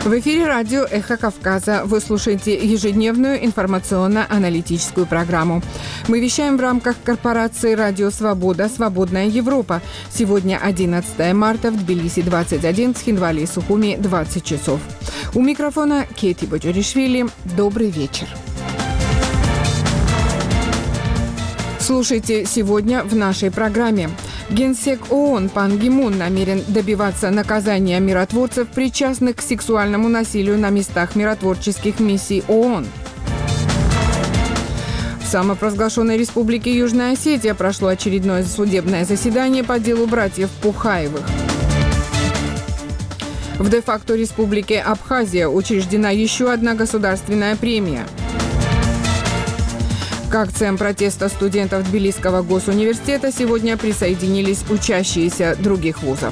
В эфире радио «Эхо Кавказа». Вы слушаете ежедневную информационно-аналитическую программу. Мы вещаем в рамках корпорации «Радио Свобода. Свободная Европа». Сегодня 11 марта, в Тбилиси 21, в Схинвале и Сухуми 20 часов. У микрофона Кети Боджоришвили. Добрый вечер. Слушайте сегодня в нашей программе. Генсек ООН Пан Ги Мун намерен добиваться наказания миротворцев, причастных к сексуальному насилию на местах миротворческих миссий ООН. В самопровозглашенной республике Южная Осетия прошло очередное судебное заседание по делу братьев Пухаевых. В де-факто республике Абхазия учреждена еще одна государственная премия. К акциям протеста студентов Тбилисского госуниверситета сегодня присоединились учащиеся других вузов.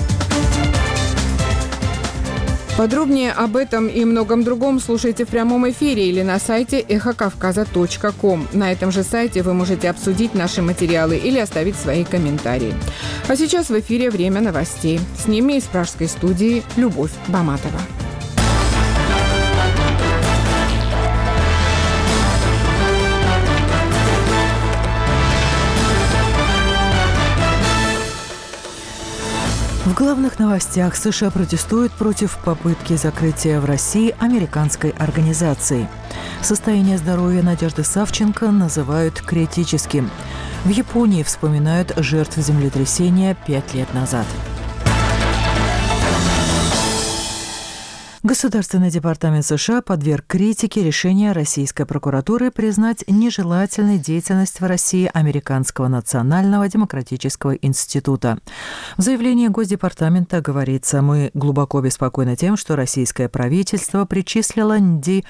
Подробнее об этом и многом другом слушайте в прямом эфире или на сайте эхокавказа.ком. На этом же сайте вы можете обсудить наши материалы или оставить свои комментарии. А сейчас в эфире время новостей. С ними из пражской студии Любовь Баматова. В главных новостях: США протестуют против попытки закрытия в России американской организации. Состояние здоровья Надежды Савченко называют критическим. В Японии вспоминают жертв землетрясения 5 лет назад. Государственный департамент США подверг критике решение российской прокуратуры признать нежелательной деятельность в России Американского национального демократического института. В заявлении Госдепартамента говорится: «Мы глубоко обеспокоены тем, что российское правительство причислило НДИ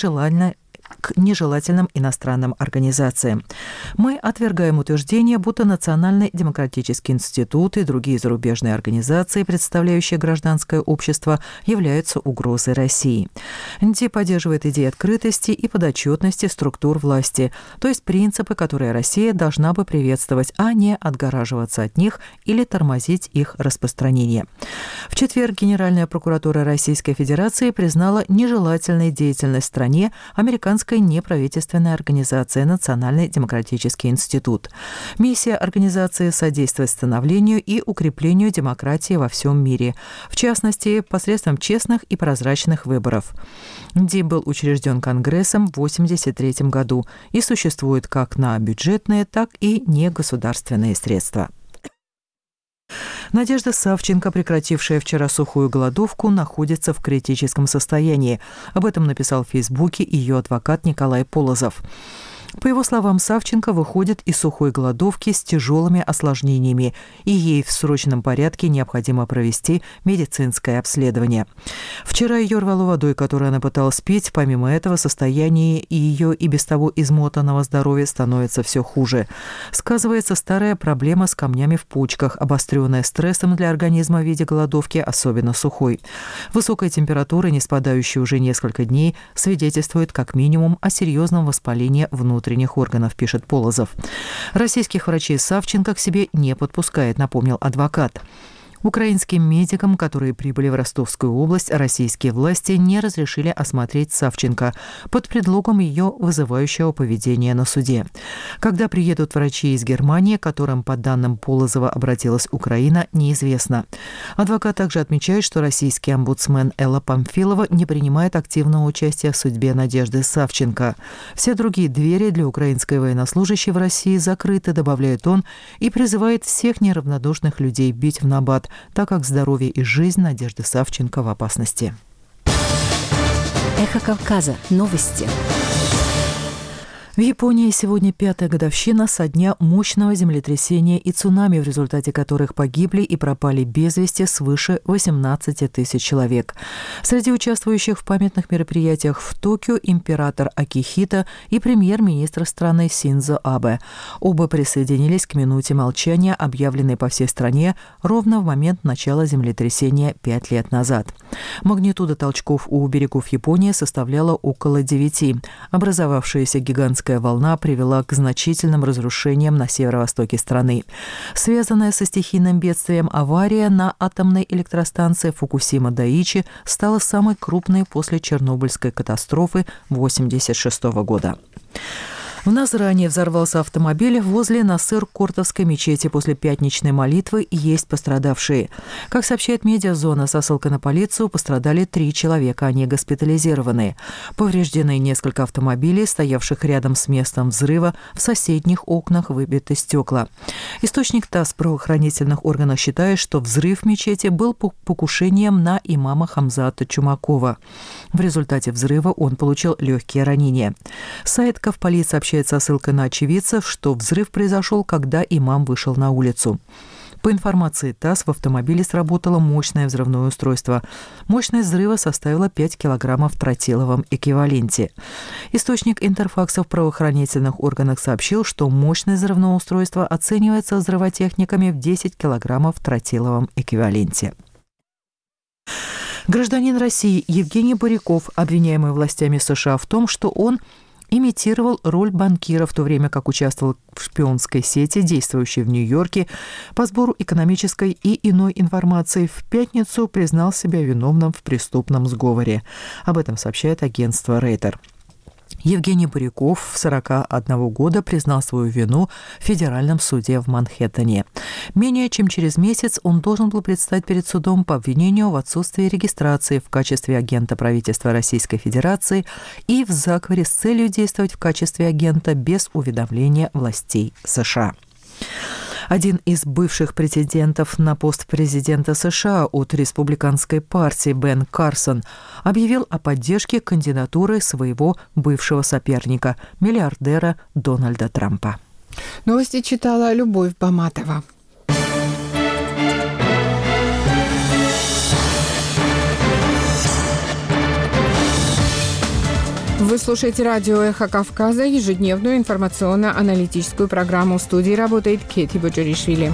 к нежелательным иностранным организациям. Мы отвергаем утверждение, будто Национальный демократический институт и другие зарубежные организации, представляющие гражданское общество, являются угрозой России. НДИ поддерживает идеи открытости и подотчетности структур власти, то есть принципы, которые Россия должна бы приветствовать, а не отгораживаться от них или тормозить их распространение». В четверг Генеральная прокуратура Российской Федерации признала нежелательной деятельность в стране американской неправительственной организации «Национальный демократический институт». Миссия организации – содействовать становлению и укреплению демократии во всем мире, в частности, посредством честных и прозрачных выборов. НДИ был учрежден Конгрессом в 1983 году и существует как на бюджетные, так и негосударственные средства. Надежда Савченко, прекратившая вчера сухую голодовку, находится в критическом состоянии. Об этом написал в Фейсбуке ее адвокат Николай Полозов. По его словам, Савченко выходит из сухой голодовки с тяжелыми осложнениями, и ей в срочном порядке необходимо провести медицинское обследование. Вчера ее рвало водой, которую она пыталась пить. Помимо этого, состояние ее и без того измотанного здоровья становится все хуже. Сказывается старая проблема с камнями в почках, обостренная стрессом для организма в виде голодовки, особенно сухой. Высокая температура, не спадающая уже несколько дней, свидетельствует как минимум о серьезном воспалении внутренних органов, пишет Полозов. Российских врачей Савченко к себе не подпускает, напомнил адвокат. Украинским медикам, которые прибыли в Ростовскую область, российские власти не разрешили осмотреть Савченко под предлогом ее вызывающего поведения на суде. Когда приедут врачи из Германии, к которым, по данным Полозова, обратилась Украина, неизвестно. Адвокат также отмечает, что российский омбудсмен Элла Памфилова не принимает активного участия в судьбе Надежды Савченко. Все другие двери для украинской военнослужащей в России закрыты, добавляет он, и призывает всех неравнодушных людей бить в набат, так как здоровье и жизнь Надежды Савченко в опасности. Эхо Кавказа. Новости. В Японии сегодня 5-я годовщина со дня мощного землетрясения и цунами, в результате которых погибли и пропали без вести свыше 18 тысяч человек. Среди участвующих в памятных мероприятиях в Токио император Акихито и премьер-министр страны Синдзо Абе. Оба присоединились к минуте молчания, объявленной по всей стране ровно в момент начала землетрясения 5 лет назад. Магнитуда толчков у берегов Японии составляла около 9. Образовавшаяся гигантская циклоническая волна привела к значительным разрушениям на северо-востоке страны. Связанная со стихийным бедствием авария на атомной электростанции Фукусима-Дайичи стала самой крупной после Чернобыльской катастрофы 1986 года. В Назране взорвался автомобиль возле Насыр-Кортовской мечети. После пятничной молитвы есть пострадавшие. Как сообщает медиазона со ссылкой на полицию, пострадали 3 человека, они госпитализированы. Повреждены несколько автомобилей, стоявших рядом с местом взрыва, в соседних окнах выбиты стекла. Источник ТАСС правоохранительных органов считает, что взрыв в мечети был покушением на имама Хамзата Чумакова. В результате взрыва он получил легкие ранения. Сайт Ковполит сообщает со ссылкой на очевидцев, что взрыв произошел, когда имам вышел на улицу. По информации ТАСС, в автомобиле сработало мощное взрывное устройство. Мощность взрыва составила 5 килограммов в тротиловом эквиваленте. Источник Интерфакса в правоохранительных органах сообщил, что мощность взрывного устройства оценивается взрывотехниками в 10 килограммов в тротиловом эквиваленте. Гражданин России Евгений Буряков, обвиняемый властями США в том, что он имитировал роль банкира, в то время как участвовал в шпионской сети, действующей в Нью-Йорке, по сбору экономической и иной информации, в пятницу признал себя виновным в преступном сговоре. Об этом сообщает агентство Рейтер. Евгений Буряков, 41 года, признал свою вину в федеральном суде в Манхэттене. Менее чем через месяц он должен был предстать перед судом по обвинению в отсутствии регистрации в качестве агента правительства Российской Федерации и в заговоре с целью действовать в качестве агента без уведомления властей США. Один из бывших претендентов на пост президента США от республиканской партии Бен Карсон объявил о поддержке кандидатуры своего бывшего соперника, миллиардера Дональда Трампа. Новости читала Любовь Баматова. Вы слушаете радио «Эхо Кавказа», ежедневную информационно-аналитическую программу. В студии работает Кети Боджаришвили.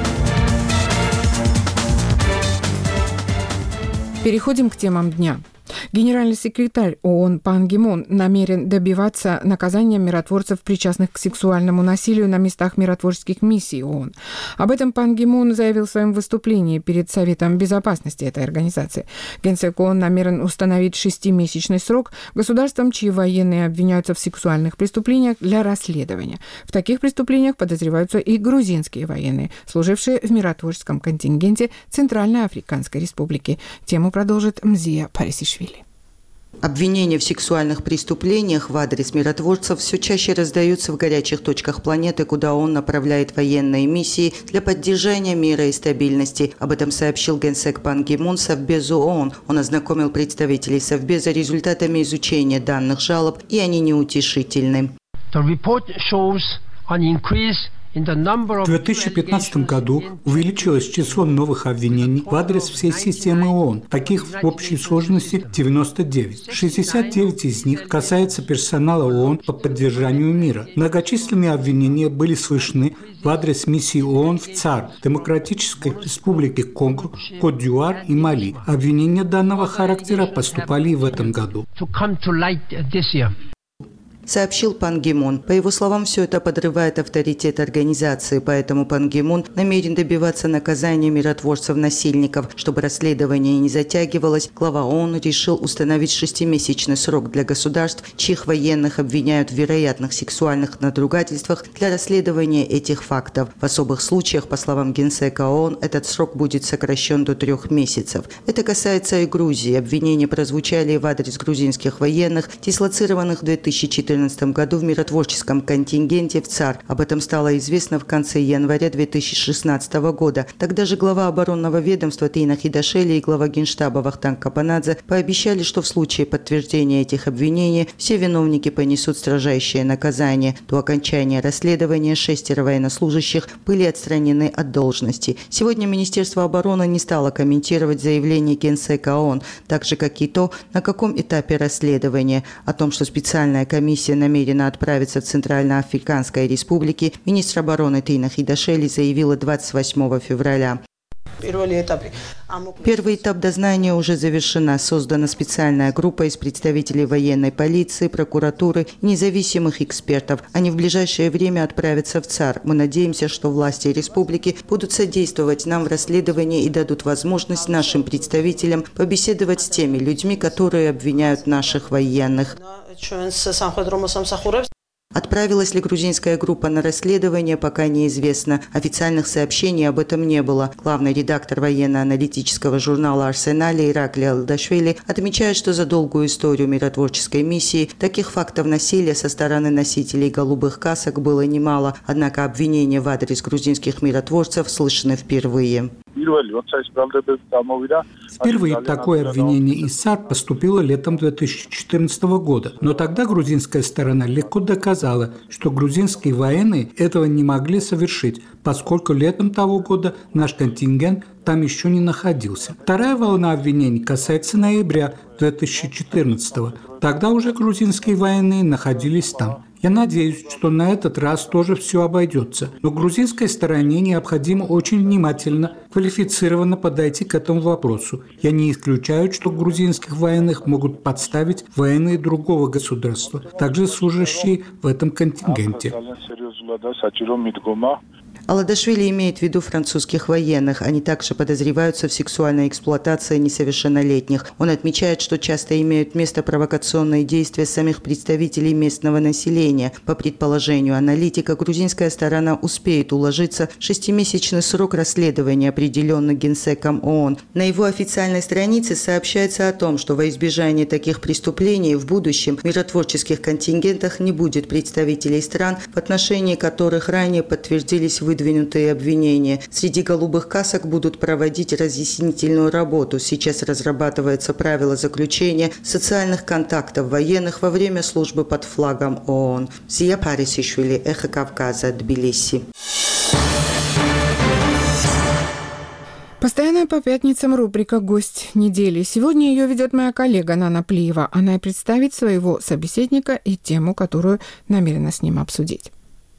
Переходим к темам дня. Генеральный секретарь ООН Пан Ги Мун намерен добиваться наказания миротворцев, причастных к сексуальному насилию на местах миротворческих миссий ООН. Об этом Пан Ги Мун заявил в своем выступлении перед Советом безопасности этой организации. Генсек ООН намерен установить 6-месячный срок государствам, чьи военные обвиняются в сексуальных преступлениях, для расследования. В таких преступлениях подозреваются и грузинские военные, служившие в миротворческом контингенте Центральноафриканской Республики. Тему продолжит Мзия Парисишвили. Обвинения в сексуальных преступлениях в адрес миротворцев все чаще раздаются в горячих точках планеты, куда ООН направляет военные миссии для поддержания мира и стабильности. Об этом сообщил генсек Пан Ги Мун Совбезу ООН. Он ознакомил представителей Совбеза результатами изучения данных жалоб, и они неутешительны. В 2015 году увеличилось число новых обвинений в адрес всей системы ООН. Таких в общей сложности 99. 69 из них касаются персонала ООН по поддержанию мира. Многочисленные обвинения были слышны в адрес миссий ООН в ЦАР, Демократической Республике Конго, Кот-д'Ивуар и Мали. Обвинения данного характера поступали и в этом году. Сообщил Пан Ги Мун. По его словам, все это подрывает авторитет организации, поэтому Пан Ги Мун намерен добиваться наказания миротворцев-насильников. Чтобы расследование не затягивалось, глава ООН решил установить 6-месячный срок для государств, чьих военных обвиняют в вероятных сексуальных надругательствах, для расследования этих фактов. В особых случаях, по словам генсека ООН, этот срок будет сокращен до 3 месяцев. Это касается и Грузии. Обвинения прозвучали в адрес грузинских военных, дислоцированных в 2014 году в миротворческом контингенте в ЦАР. Об этом стало известно в конце января 2016 года. Тогда же глава оборонного ведомства Тина Хидашели и глава Генштаба Вахтанг Капанадзе пообещали, что в случае подтверждения этих обвинений все виновники понесут строжайшее наказание. До окончания расследования 6 военнослужащих были отстранены от должности. Сегодня Министерство обороны не стало комментировать заявление генсека ООН, так же, как и то, на каком этапе расследования. О том, что специальная комиссия намерена отправиться в Центральноафриканской Республике, министр обороны Тина Хидашели заявила 28 февраля. Первый этап дознания уже завершена. Создана специальная группа из представителей военной полиции, прокуратуры и независимых экспертов. Они в ближайшее время отправятся в ЦАР. Мы надеемся, что власти республики будут содействовать нам в расследовании и дадут возможность нашим представителям побеседовать с теми людьми, которые обвиняют наших военных. Отправилась ли грузинская группа на расследование, пока неизвестно. Официальных сообщений об этом не было. Главный редактор военно-аналитического журнала «Арсенале» Иракли Алдашвили отмечает, что за долгую историю миротворческой миссии таких фактов насилия со стороны носителей голубых касок было немало. Однако обвинения в адрес грузинских миротворцев слышны впервые. Впервые такое обвинение из САР поступило летом 2014 года. Но тогда грузинская сторона легко доказала, что грузинские военные этого не могли совершить, поскольку летом того года наш контингент там еще не находился. Вторая волна обвинений касается ноября 2014. Тогда уже грузинские военные находились там. Я надеюсь, что на этот раз тоже все обойдется. Но грузинской стороне необходимо очень внимательно, квалифицированно подойти к этому вопросу. Я не исключаю, что грузинских военных могут подставить военные другого государства, также служащие в этом контингенте. Алдашвили имеет в виду французских военных. Они также подозреваются в сексуальной эксплуатации несовершеннолетних. Он отмечает, что часто имеют место провокационные действия самих представителей местного населения. По предположению аналитика, грузинская сторона успеет уложиться в 6-месячный срок расследования, определенный Генсеком ООН. На его официальной странице сообщается о том, что во избежание таких преступлений в будущем в миротворческих контингентах не будет представителей стран, в отношении которых ранее подтвердились выдвинутые обвинения. Среди голубых касок будут проводить разъяснительную работу. Сейчас разрабатывается правило заключения социальных контактов военных во время службы под флагом ООН. Зия Парисишвили, Эхо Кавказа, Тбилиси. Постоянная по пятницам рубрика «Гость недели». Сегодня ее ведет моя коллега Нана Плиева. Она и представит своего собеседника и тему, которую намерена с ним обсудить.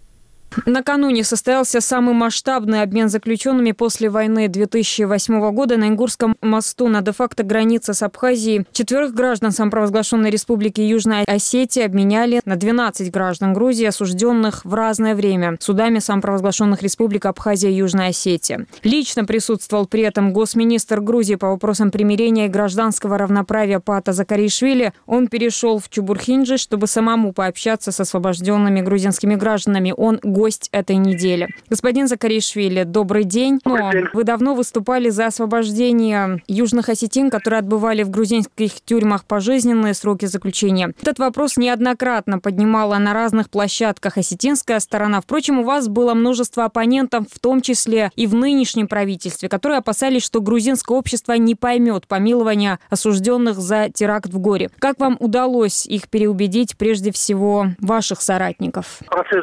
Накануне состоялся самый масштабный обмен заключенными после войны 2008 года на Ингурском мосту на де-факто границе с Абхазией. 4 граждан самопровозглашенной республики Южная Осетия обменяли на 12 граждан Грузии, осужденных в разное время судами самопровозглашенных республик Абхазия и Южная Осетия. Лично присутствовал при этом госминистр Грузии по вопросам примирения и гражданского равноправия Пата Закаришвили. Он перешел в Чебурхинджи, чтобы самому пообщаться с освобожденными грузинскими гражданами. Он гость этой недели. Господин Закаришвили, добрый день. Вы давно выступали за освобождение южных осетин, которые отбывали в грузинских тюрьмах пожизненные сроки заключения. Этот вопрос неоднократно поднимала на разных площадках осетинская сторона. Впрочем, у вас было множество оппонентов, в том числе и в нынешнем правительстве, которые опасались, что грузинское общество не поймет помилования осужденных за теракт в Горе. Как вам удалось их переубедить, прежде всего, ваших соратников? Процесс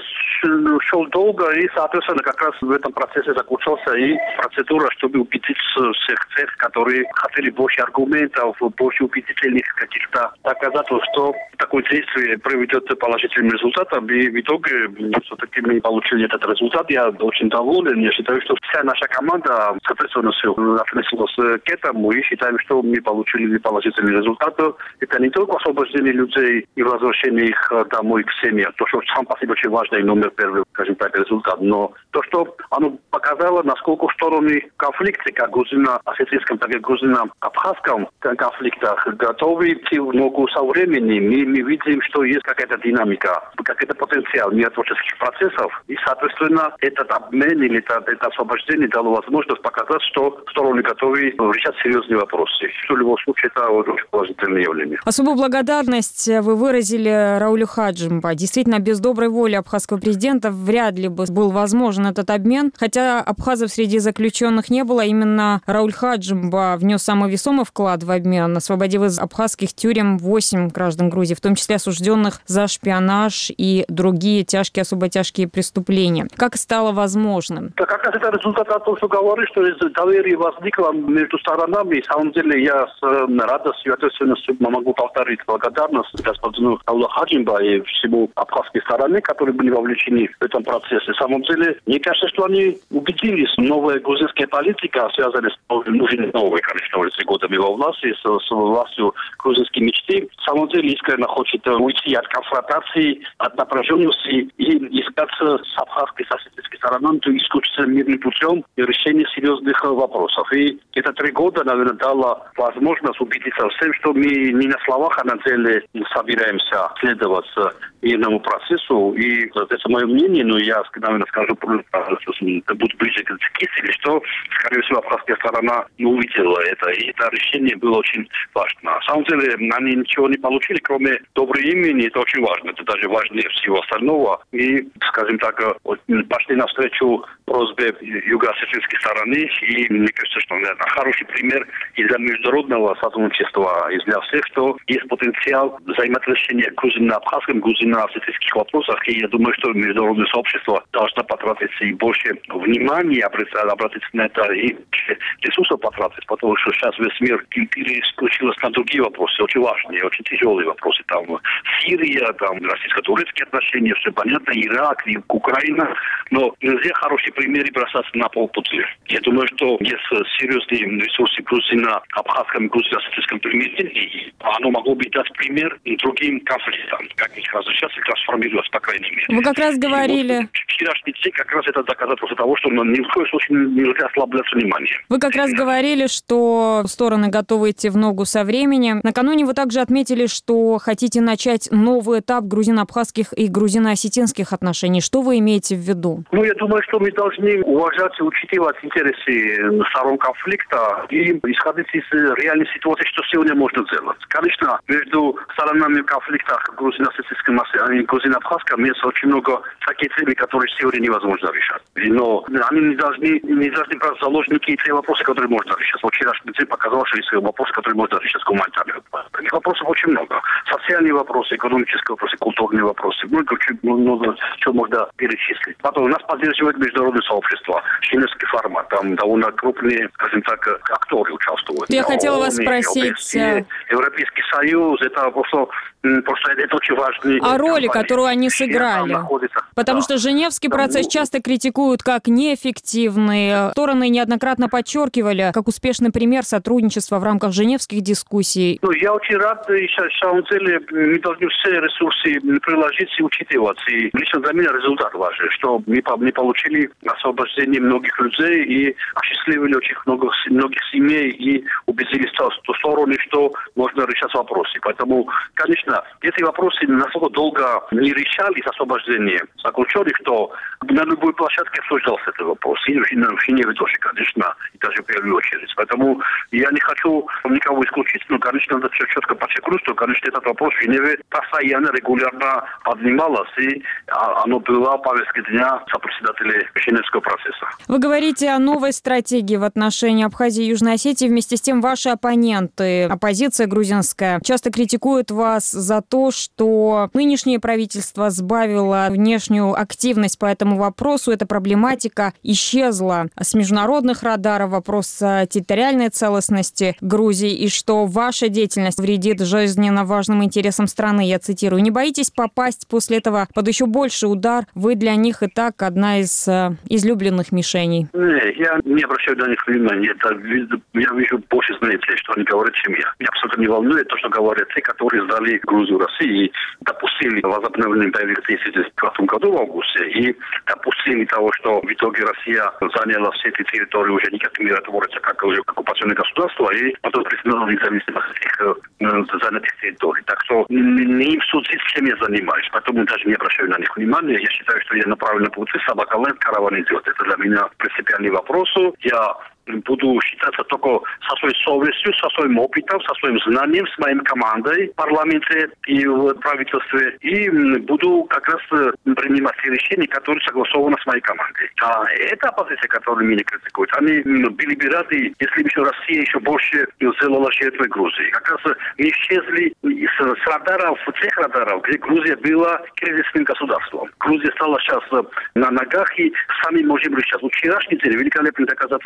шел долго, и, соответственно, как раз в этом процессе закончился и процедура, чтобы убедить всех тех, которые хотели больше аргументов, больше убедительных каких-то доказательств, что такое действие приведет к положительным результатам. И в итоге все-таки мы получили этот результат. Я очень доволен. Я считаю, что вся наша команда, соответственно, все относилась к этому и считаем, что мы получили положительный результат. Это не только освобождение людей и возвращение их домой к семье, то, что сам по себе очень важно и номер первый, скажем так, результат. Но то, что оно показало, насколько стороны конфликта, как грузино-осетинском, так и грузино-абхазском конфликтах, готовы идти в ногу со временем. И мы видим, что есть какая-то динамика, какой-то потенциал миротворческих процессов. И, соответственно, этот обмен или это освобождение дало возможность показать, что стороны готовы решать серьезные вопросы. В любом случае, это очень положительное явление. Особую благодарность вы выразили Раулю Хаджимба. Действительно, без доброй воли абхазского президента вряд ли бы был возможен этот обмен. Хотя абхазов среди заключенных не было, именно Рауль Хаджимба внес самый весомый вклад в обмен, освободив из абхазских тюрем 8 граждан Грузии, в том числе осужденных за шпионаж и другие тяжкие, особо тяжкие преступления. Как стало возможным? Да, как раз это результат того, что говоришь, что доверие возникло между сторонами. На самом деле я с радостью и ответственностью могу повторить благодарность господину Раулю Хаджимба и всему абхазской стороне, которые были вовлечены в эту этом процессе. На самом деле, мне кажется, что они убедились. Новая грузинская политика, связанная с новой, конечно, уже 3 года во власти, с властью грузинской мечты, на самом деле искренне хочет уйти от конфронтации, от напряженности и искать с абхазской, с осетинской стороной, исключительно мирным путем решения серьезных вопросов. И это 3 года, наверное, дало возможность убедиться всем, что мы не на словах, а на деле собираемся следовать мирному процессу. И это мое мнение, но я, наверное, скажу, буду ближе к истине, что, скорее всего, абхазская сторона не увидела это. И это решение было очень важно. На самом деле, они ничего не получили, кроме доброго имени. Это очень важно. Это даже важнее всего остального. И, скажем так, пошли навстречу просьбе юго-осетинской стороны. И мне кажется, что это хороший пример и для международного сотрудничества, и для всех, что есть потенциал взаимоотношения грузино-абхазском, грузино-осетинских вопросах. И я думаю, что международное сообщество должно потратиться и больше внимания обратить на это, и ресурсов потратить, потому что сейчас весь мир переключился на другие вопросы, очень важные, очень тяжелые вопросы. Там Сирия, там российско-турецкие отношения, все понятно, Ирак, Украина, но нельзя хорошие примеры бросаться на полпути. Я думаю, что есть серьезные ресурсы грузино-абхазском и грузино-осетинском примирении, оно могло бы дать пример другим конфликтам, как их разрешаться, трансформировать, по крайней мере. Вы как раз говорили... Вчерашний день как раз это доказательство того, что ни в коем случае нельзя ослаблять внимание. Вы как раз говорили, что стороны готовы идти в ногу со временем. Накануне вы также отметили, что хотите начать новый этап грузино-абхазских и грузино-осетинских отношений. Что вы имеете в виду? Я думаю, что мы должны уважать и учитывать интересы сторон конфликта и исходить из реальной ситуации, что сегодня можно делать. Конечно, между сторонами конфликта грузино-осетинским и грузино-абхазским есть очень много таких темы, которые сегодня невозможно решать. Но они не должны брать в заложники те вопросы, которые можно решать. Вчерашний день показал, что есть вопросы, которые можно решать с гуманитарными. Таких вопросов очень много. Социальные вопросы, экономические вопросы, культурные вопросы. Много чего можно перечислить. Потом нас поддерживает международное сообщество, женевский формат. Там довольно крупные, скажем так, актеры участвуют. Я хотела вас спросить... Европейский Союз, это просто это очень важный... О роли, которую они сыграли. Потому что Женевский процесс часто критикуют как неэффективный. Стороны неоднократно подчеркивали, как успешный пример сотрудничества в рамках женевских дискуссий. Я очень рад, и на самом деле мы должны все ресурсы приложить и учитывать. И лично для меня результат важен, что мы получили освобождение многих людей и осчастливили очень многих семей и убедили стороны, что можно решать вопросы. Поэтому, конечно, эти вопросы настолько долго не решались освобождением заключенных, что на любой площадке обсуждался этот вопрос. И в Женеве тоже, конечно, и даже в первую очередь. Поэтому я не хочу никого исключить, но, конечно, надо четко подчеркнуть, что, конечно, этот вопрос в Женеве постоянно, регулярно поднимался, и оно было повестке дня сопредседателей Женевского процесса. Вы говорите о новой стратегии в отношении Абхазии и Южной Осетии. Вместе с тем ваши оппоненты, оппозиция грузинская, часто критикуют вас за то, что нынешнее правительство сбавило внешнюю активность по этому вопросу. Эта проблематика исчезла с международных радаров, вопрос территориальной целостности Грузии, и что ваша деятельность вредит жизненно важным интересам страны, я цитирую. Не боитесь попасть после этого под еще больший удар? Вы для них и так одна из излюбленных мишеней. Нет, я не обращаю на них внимания. Я вижу больше знаете, что они говорят, чем я. Меня абсолютно не волнует то, что говорят те, которые сдали Грузию России и допустили возобновление боевых действий в 2004 году в августе и допустили того, что в итоге Россия заняла все эти территории уже не как миротворцы, как уже оккупационное государство, и потом признала независимость этих занятых территорий. Так что не им судить, чем я занимаюсь. Поэтому даже не обращаю на них внимания. Я считаю, что я на правильном пути, собака лает, караван идет. Это для меня принципиальный вопрос. Я буду считаться только со своей совестью, со своим опытом, со своим знанием, с моей командой в парламенте и в правительстве. И буду как раз принимать те решения, которые согласованы с моей командой. А эта оппозиция, которую меня критикуют, они были бы рады, если бы Россия еще больше сделала жертвой Грузии. Как раз мы исчезли с радаров, тех радаров, где Грузия была кризисным государством. Грузия стала сейчас на ногах, и сами можем решать. Вчерашний день великолепное доказательство того,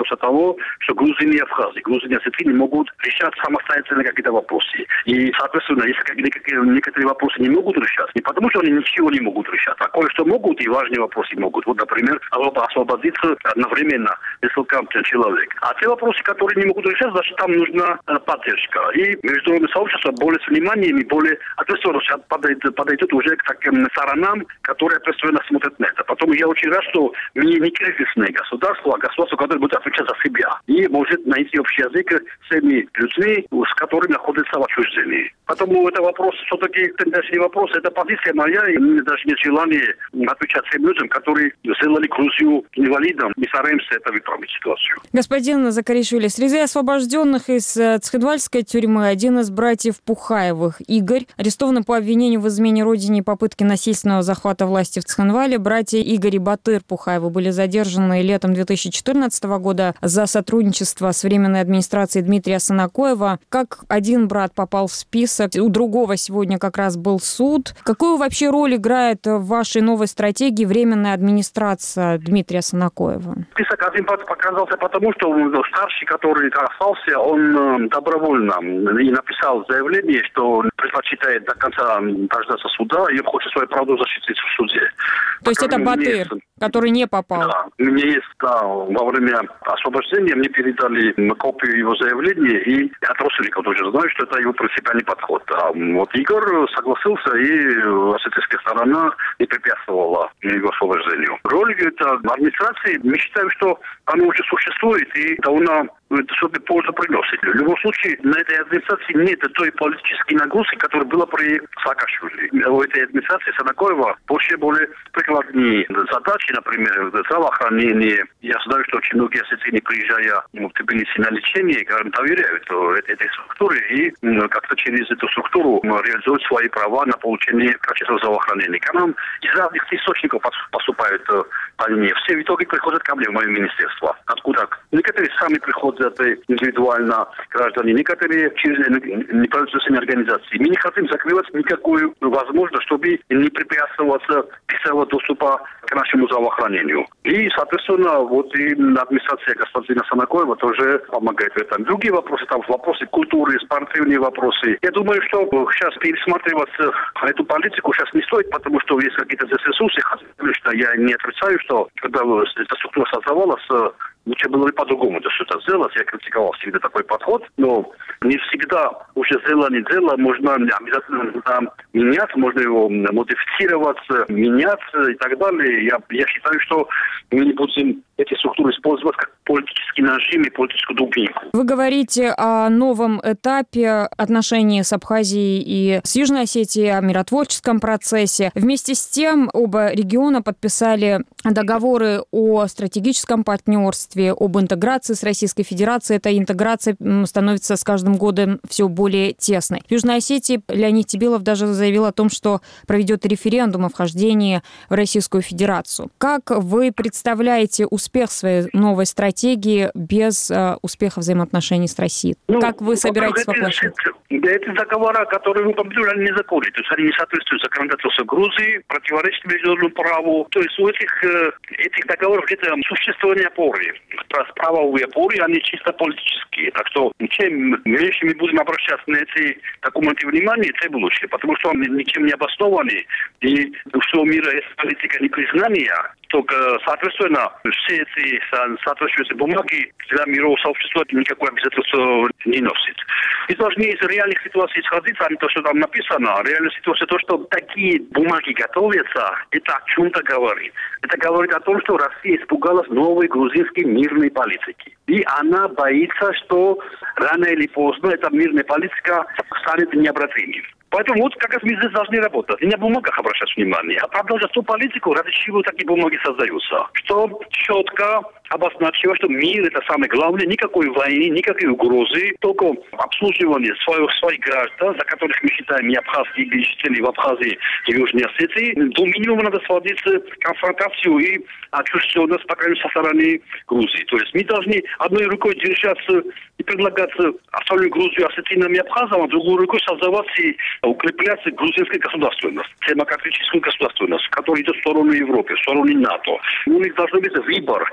то, что Грузия и Абхазия, Грузия и Осетия не могут решать самостоятельно какие-то вопросы. И, соответственно, если некоторые вопросы не могут решать, не потому что они ничего не могут решать, а кое-что могут и важные вопросы могут. Вот, например, освободиться одновременно несколько человек. А те вопросы, которые не могут решать, значит, там нужна поддержка. И международное сообщество более с вниманием и более ответственно подойдет уже к таким сторонам, которые ответственно смотрят на это. Поэтому я очень рад, что мы не кризисное государство, а государство, которое будет отвечать за себя. И может найти общий язык с теми людьми, с которыми находятся в отчуждении. Поэтому это вопрос, все-таки тенденциальный вопрос, это позиция моя, и мне даже нет желания отвечать тем людям, которые сделали Грузию инвалидом. Мы стараемся это выправить ситуацию. Господин Закаришвили, среди освобожденных из Цхинвальской тюрьмы один из братьев Пухаевых, Игорь, арестован по обвинению в измене родине и попытке насильственного захвата власти в Цхинвале. Братья Игорь и Батыр Пухаевы были задержаны летом 2014 года за сотрудничество с Временной администрацией Дмитрия Санакоева. Как один брат попал в список, у другого сегодня как раз был суд. Какую вообще роль играет в вашей новой стратегии Временная администрация Дмитрия Санакоева? Список один показался потому, что старший, который остался, он добровольно и написал заявление, что предпочитает до конца дождаться суда и хочет свою правду защитить в суде. То есть это Батыр, который не попал? Да, мне есть, во время освобождения мне передали копию его заявления, и от родственников тоже знаю, что это его принципиальный подход. А вот Игорь согласился, и осетинская сторона не препятствовала его освобождению. Роль администрации, мы считаем, что она уже существует, и она что-то пользу приносит. В любом случае, на этой администрации нет той политической нагрузки, которая была при Саакашвили. У этой администрации Санакоева более прикладные задачи, например, здравоохранение. Я знаю, что очень многие осетины, приезжая в Тбилиси на лечение, доверяют этой структуре и как-то через эту структуру реализуют свои права на получение качественного здравоохранения. К нам из разных источников поступают больные. Все в итоге приходят ко мне в мое министерство. Откуда? Некоторые сами приходят индивидуально граждане, некоторые через неправительственные организации. Мы не хотим закрывать никакую возможность, чтобы не препятствовать быстрого доступа к нашему здравоохранению. И, соответственно, вот и администрация господина Санакоева тоже помогает в этом. Другие вопросы, там вопросы культуры, спортивные вопросы. Я думаю, что сейчас пересматривать эту политику сейчас не стоит, потому что есть какие-то здесь ресурсы. Конечно, я не отрицаю, что когда эта структура создавалась, лучше было бы по-другому что-то сделать. Я критиковал всегда такой подход, но не всегда уже сделано дело, можно обязательно менять, можно его модифицировать, менять и так далее. Я считаю, что мы не будем эти структуры использовать как политический нажим и политическую дубинку. Вы говорите о новом этапе отношений с Абхазией и с Южной Осетией, о миротворческом процессе. Вместе с тем оба региона подписали договоры о стратегическом партнерстве, об интеграции с Российской Федерацией. Эта интеграция становится с каждым годом все более тесной. В Южной Осетии Леонид Тебилов даже заявил о том, что проведет референдум о вхождении в Российскую Федерацию. Как вы представляете успех своей новой стратегии без успеха взаимоотношений с Россией? Как вы собираетесь воплощать? Эти договора, которые вы упомянули, они незаконны. То есть они не соответствуют законодательству Грузии, противоречат международному праву. То есть у этих договоров где-то существование опоры. Правовые опоры, они чисто политические. Так что чем меньше мы будем обращаться на эти документы внимания, тем лучше. Потому что они ничем не обоснованы. И у всего мира есть политика непризнания. Только, соответственно, все эти соответствующие бумаги для мирового сообщества никакой обязательства не носит. И должны из реальных ситуаций исходить, а не то, что там написано. Реальная ситуация то, что такие бумаги готовятся, это о чем-то говорит. Это говорит о том, что Россия испугалась новой грузинской мирной политики. И она боится, что рано или поздно эта мирная политика станет необратимой. Поэтому вот как раз мы здесь должны работать. Не на бумагах обращать внимание, а продолжать ту политику, ради чего такие бумаги создаются. Что четко обозначило, что мир это самое главное, никакой войны, никакой угрозы, только обслуживание своих граждан, за которых мы считаем и абхазские жители в Абхазии и Южной Осетии. До минимума надо сводить конфронтацию и отчужденность, по крайней мере, со стороны Грузии. То есть мы должны одной рукой держаться и предлагать оставленную Грузию осетинам и абхазам, а другой рукой создавать и укреплять грузинскую государственность, демократическую государственность, которая идет в сторону Европы, в сторону НАТО. У них должен быть выбор, что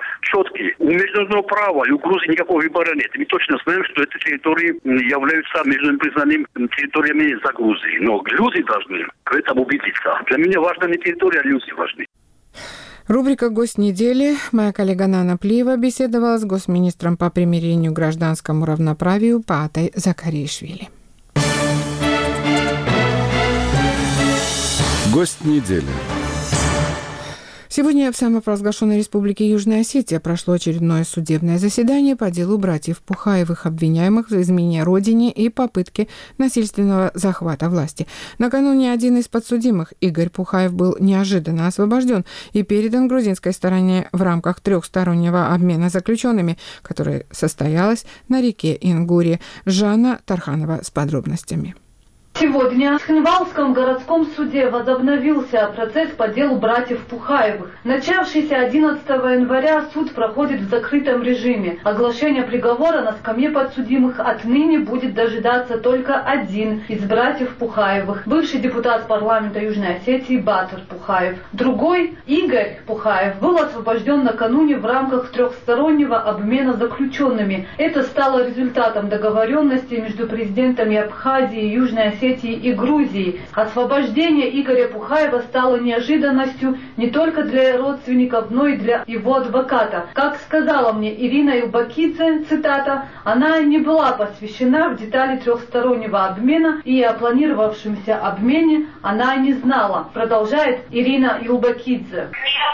разработки. У международного права и у Грузии никакого выбора нет. Мы точно знаем, что эти территории являются международным признанием территориями за Грузией. Но люди должны в этом убедиться. Для меня важна не территория, а люди важны. Рубрика «Гость недели». Моя коллега Нана Плиева беседовала с госминистром по примирению и гражданскому равноправию Паатой Закаришвили. Гость недели. Сегодня в самопровозглашенной Республике Южная Осетия прошло очередное судебное заседание по делу братьев Пухаевых, обвиняемых в измене родине и попытке насильственного захвата власти. Накануне один из подсудимых, Игорь Пухаев, был неожиданно освобожден и передан грузинской стороне в рамках трехстороннего обмена заключенными, который состоялось на реке Ингуре. Жанна Тарханова с подробностями. Сегодня в Хинвалском городском суде возобновился процесс по делу братьев Пухаевых. Начавшийся 11 января суд проходит в закрытом режиме. Оглашение приговора на скамье подсудимых отныне будет дожидаться только один из братьев Пухаевых, бывший депутат парламента Южной Осетии Батыр Пухаев. Другой, Игорь Пухаев, был освобожден накануне в рамках трехстороннего обмена заключенными. Это стало результатом договоренности между президентами Абхазии и Южной Осетии и Грузии. Освобождение Игоря Пухаева стало неожиданностью не только для родственников, но и для его адвоката. Как сказала мне Ирина Илбакидзе, цитата, она не была посвящена в детали трехстороннего обмена и о планировавшемся обмене она не знала. Продолжает Ирина Илбакидзе.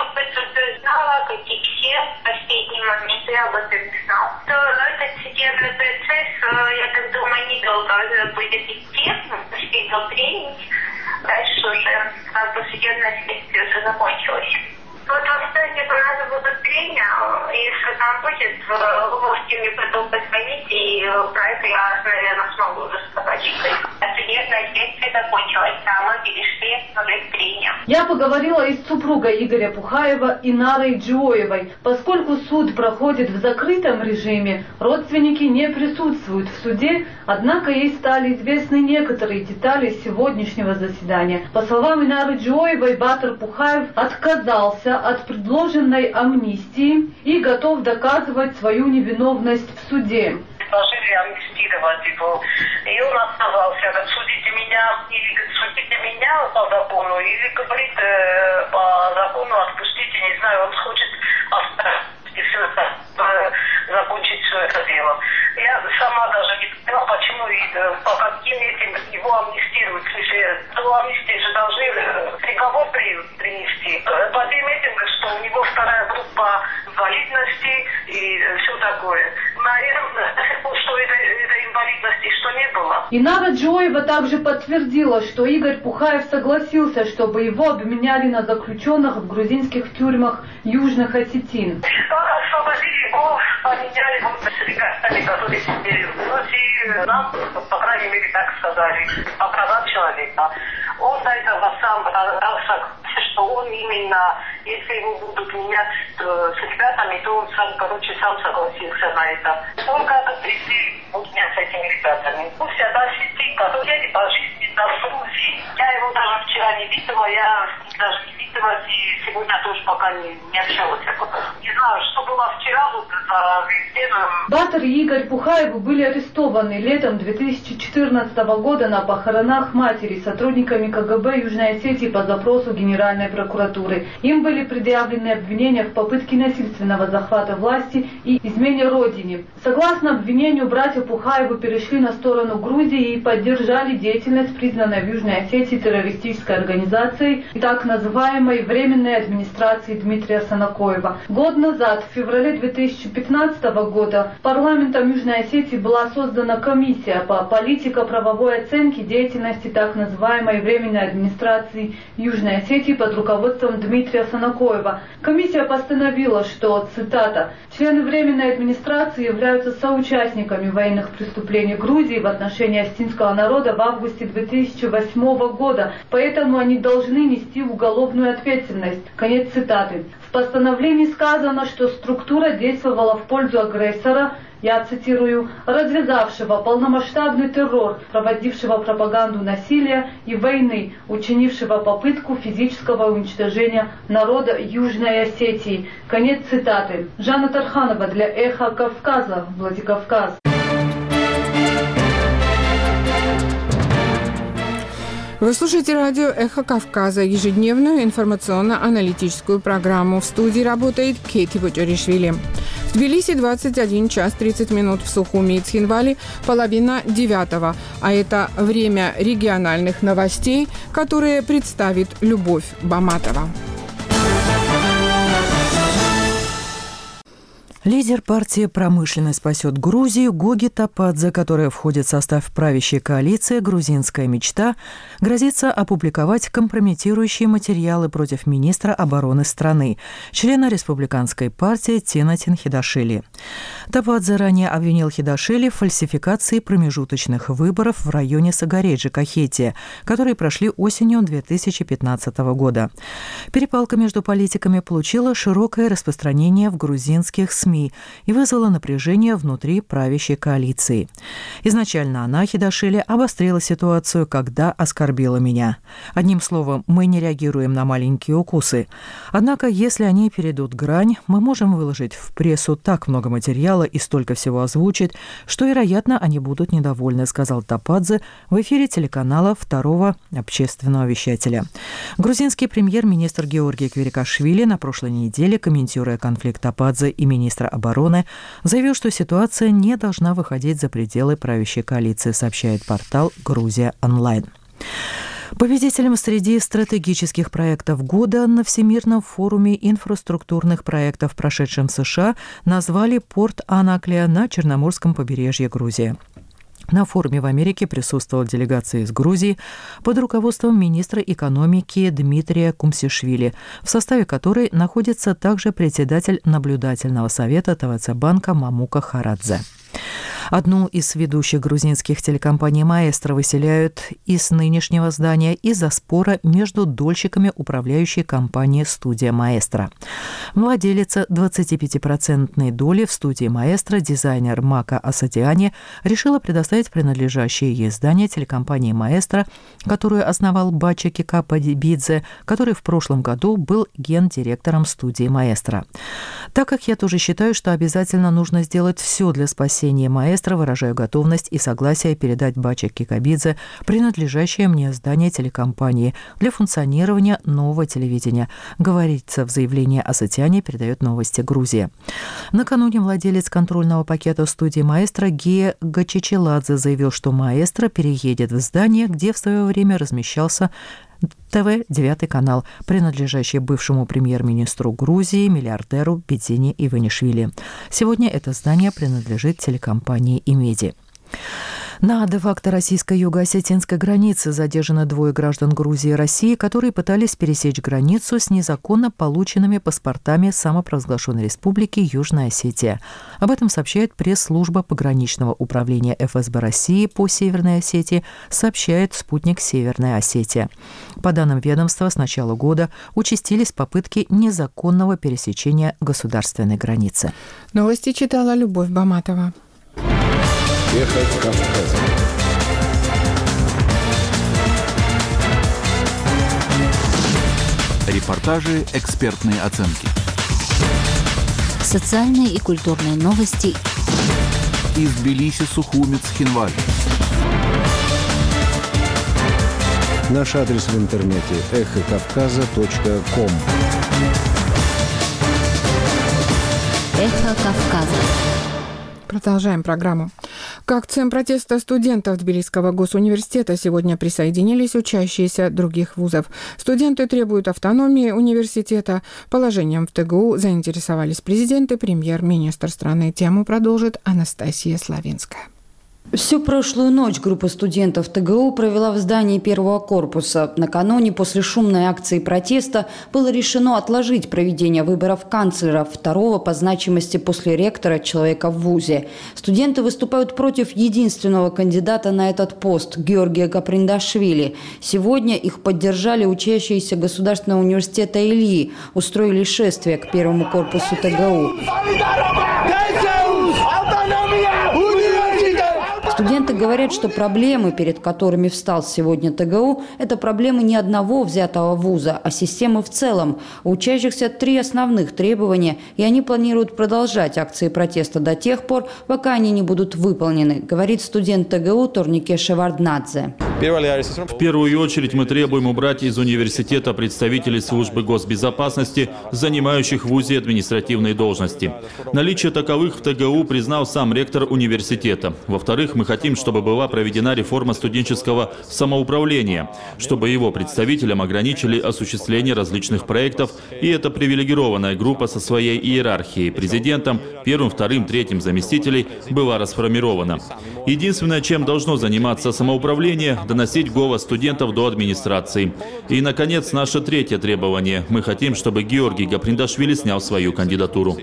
Знала, как и все, в последний момент я об этом не знал. То этот судебный процесс, я так думаю, недолго будет идти, успел тренить. Дальше уже как бы судебное следствие уже закончилось. Вот в стадии у нас будут трения, если там будет, вы можете мне потом позвонить, и про это я, наверное, смогу уже сказать. Судебное следствие закончилось, а мы перешли на трения. Я поговорила и с супругой Игоря Пухаева Инарой Джоевой. Поскольку суд проходит в закрытом режиме, родственники не присутствуют в суде, однако ей стали известны некоторые детали сегодняшнего заседания. По словам Инары Джоевой, Батыр Пухаев отказался от предложенной амнистии и готов доказывать свою невиновность в суде. Предложили амнистировать его, и он отказался. Судите меня, или судите меня по закону, или говорит по закону отпустите, не знаю, он хочет оставить все это, закончить все это дело. Я сама даже не поняла, почему и по каким этим его амнистируют. До амнистии же должны приговор принести. По тем этим, что у него вторая группа инвалидности и все такое. Наверное, что это инвалидности, что не было. Инара Джоева также подтвердила, что Игорь Пухаев согласился, чтобы его обменяли на заключенных в грузинских тюрьмах Южных Осетин. Освободили его, поменяли его с ребятами, которые сидели в Грузии. Нам, по крайней мере, так сказали, по правам человека. Он до этого сам согласился, что он именно, если его будут менять с ребятами, то он сам, сам согласился на это. Он как-то прийти с этими ребятами. Пусть она сидит, которые по жизни на Грузии. Я его даже вчера не видела, я даже не видела, и сегодня тоже пока не общалась. Не знаю, что было вчера, вот за везде. Батыр и Игорь Пухаевы были арестованы летом 2014 года на похоронах матери сотрудниками КГБ Южной Осетии по запросу Генеральной прокуратуры. Им были предъявлены обвинения в попытке насильственного захвата власти и измене родине. Согласно обвинению, братья Пухаевы перешли на сторону Грузии и поддержали деятельность, признанной в Южной Осетии террористической организацией и так называемой Временной администрации Дмитрия Санакоева. Год назад, в феврале 2015 года, парламентом Южной Осетии была создана комиссия по политико-правовой оценке деятельности так называемой Временной администрации Южной Осетии под руководством Дмитрия Санакоева. Комиссия постановила, что, цитата, «члены Временной администрации являются соучастниками военных преступлений Грузии в отношении осетинского народа в августе 2008 года, поэтому они должны нести уголовную ответственность». Конец цитаты. В постановлении сказано, что структура действовала в пользу агрессора я цитирую, развязавшего полномасштабный террор, проводившего пропаганду насилия и войны, учинившего попытку физического уничтожения народа Южной Осетии. Конец цитаты. Жанна Тарханова для «Эхо Кавказа», Владикавказ. Вы слушаете радио «Эхо Кавказа», ежедневную информационно-аналитическую программу. В студии работает Кейти Бочаришвили. В Тбилиси 21 час 30 минут, в Сухуми и Цхинвале 8:30. А это время региональных новостей, которые представит Любовь Баматова. Лидер партии «Промышленность спасет Грузию» Гоги Топадзе, которая входит в состав правящей коалиции «Грузинская мечта», грозится опубликовать компрометирующие материалы против министра обороны страны, члена республиканской партии Тинатин Хидашвили. Топадзе ранее обвинил Хидашвили в фальсификации промежуточных выборов в районе Сагареджи-Кахетия, которые прошли осенью 2015 года. Перепалка между политиками получила широкое распространение в грузинских СМИ и вызвала напряжение внутри правящей коалиции. Изначально она, Хидашвили, обострила ситуацию, когда оскорбила меня. Одним словом, мы не реагируем на маленькие укусы. Однако, если они перейдут грань, мы можем выложить в прессу так много материала и столько всего озвучить, что, вероятно, они будут недовольны, сказал Топадзе в эфире телеканала Второго общественного вещателя. Грузинский премьер-министр Георгий Квирикашвили на прошлой неделе, комментируя конфликт Топадзе и министра обороны, заявил, что ситуация не должна выходить за пределы правящей коалиции, сообщает портал «Грузия онлайн». Победителем среди стратегических проектов года на Всемирном форуме инфраструктурных проектов, прошедшем в США, назвали порт Анаклия на Черноморском побережье Грузии. На форуме в Америке присутствовала делегация из Грузии под руководством министра экономики Дмитрия Кумсишвили, в составе которой находится также председатель наблюдательного совета ТВЦ-банка Мамука Харадзе. Одну из ведущих грузинских телекомпаний «Маэстро» выселяют из нынешнего здания из-за спора между дольщиками управляющей компании «Студия Маэстро». Владелица 25% доли в «Студии Маэстро», дизайнер Мака Асатиани, решила предоставить принадлежащее ей здание телекомпании «Маэстро», которую основал Бача Кикападибидзе, который в прошлом году был гендиректором «Студии Маэстро». Так как я тоже считаю, что обязательно нужно сделать все для спасения «Маэстро», выражаю готовность и согласие передать Бача Кикабидзе принадлежащее мне здание телекомпании для функционирования нового телевидения, говорится в заявлении Асатиани, передает новости Грузия. Накануне владелец контрольного пакета студии «Маэстро» Гия Гачичеладзе заявил, что «Маэстро» переедет в здание, где в свое время размещался ТВ «9 канал», принадлежащий бывшему премьер-министру Грузии, миллиардеру Бедзине Иванишвили. Сегодня это здание принадлежит телекомпании «Имеди». На де-факто российской юго-осетинской границе задержаны 2 граждан Грузии и России, которые пытались пересечь границу с незаконно полученными паспортами самопровозглашенной республики Южная Осетия. Об этом сообщает пресс-служба пограничного управления ФСБ России по Северной Осетии, сообщает спутник «Северная Осетия». По данным ведомства, с начала года участились попытки незаконного пересечения государственной границы. Новости читала Любовь Баматова. «Эхо Кавказа». Репортажи, экспертные оценки. Социальные и культурные новости. Из Тбилиси, Сухуми, Цхинвали. Наш адрес в интернете эхокавказа.ком. Эхо Кавказа. Продолжаем программу. К акциям протеста студентов Тбилисского госуниверситета сегодня присоединились учащиеся других вузов. Студенты требуют автономии университета. Положением в ТГУ заинтересовались президент и премьер-министр страны. Тему продолжит Анастасия Славинская. Всю прошлую ночь группа студентов ТГУ провела в здании первого корпуса. Накануне, после шумной акции протеста, было решено отложить проведение выборов канцлера, второго по значимости после ректора человека в вузе. Студенты выступают против единственного кандидата на этот пост – Георгия Каприндашвили. Сегодня их поддержали учащиеся Государственного университета Ильи, устроили шествие к первому корпусу ТГУ. Студенты говорят, что проблемы, перед которыми встал сегодня ТГУ, это проблемы не одного взятого вуза, а системы в целом. У учащихся 3 основных требования, и они планируют продолжать акции протеста до тех пор, пока они не будут выполнены, говорит студент ТГУ Торнике Шеварднадзе. В первую очередь мы требуем убрать из университета представителей службы госбезопасности, занимающих в вузе административные должности. Наличие таковых в ТГУ признал сам ректор университета. Во-вторых, мы хотим, чтобы была проведена реформа студенческого самоуправления, чтобы его представителям ограничили осуществление различных проектов, и эта привилегированная группа со своей иерархией, президентом, первым, вторым, третьим заместителей, была расформирована. Единственное, чем должно заниматься самоуправление – доносить голос студентов до администрации. И, наконец, наше третье требование. Мы хотим, чтобы Георгий Гаприндашвили снял свою кандидатуру.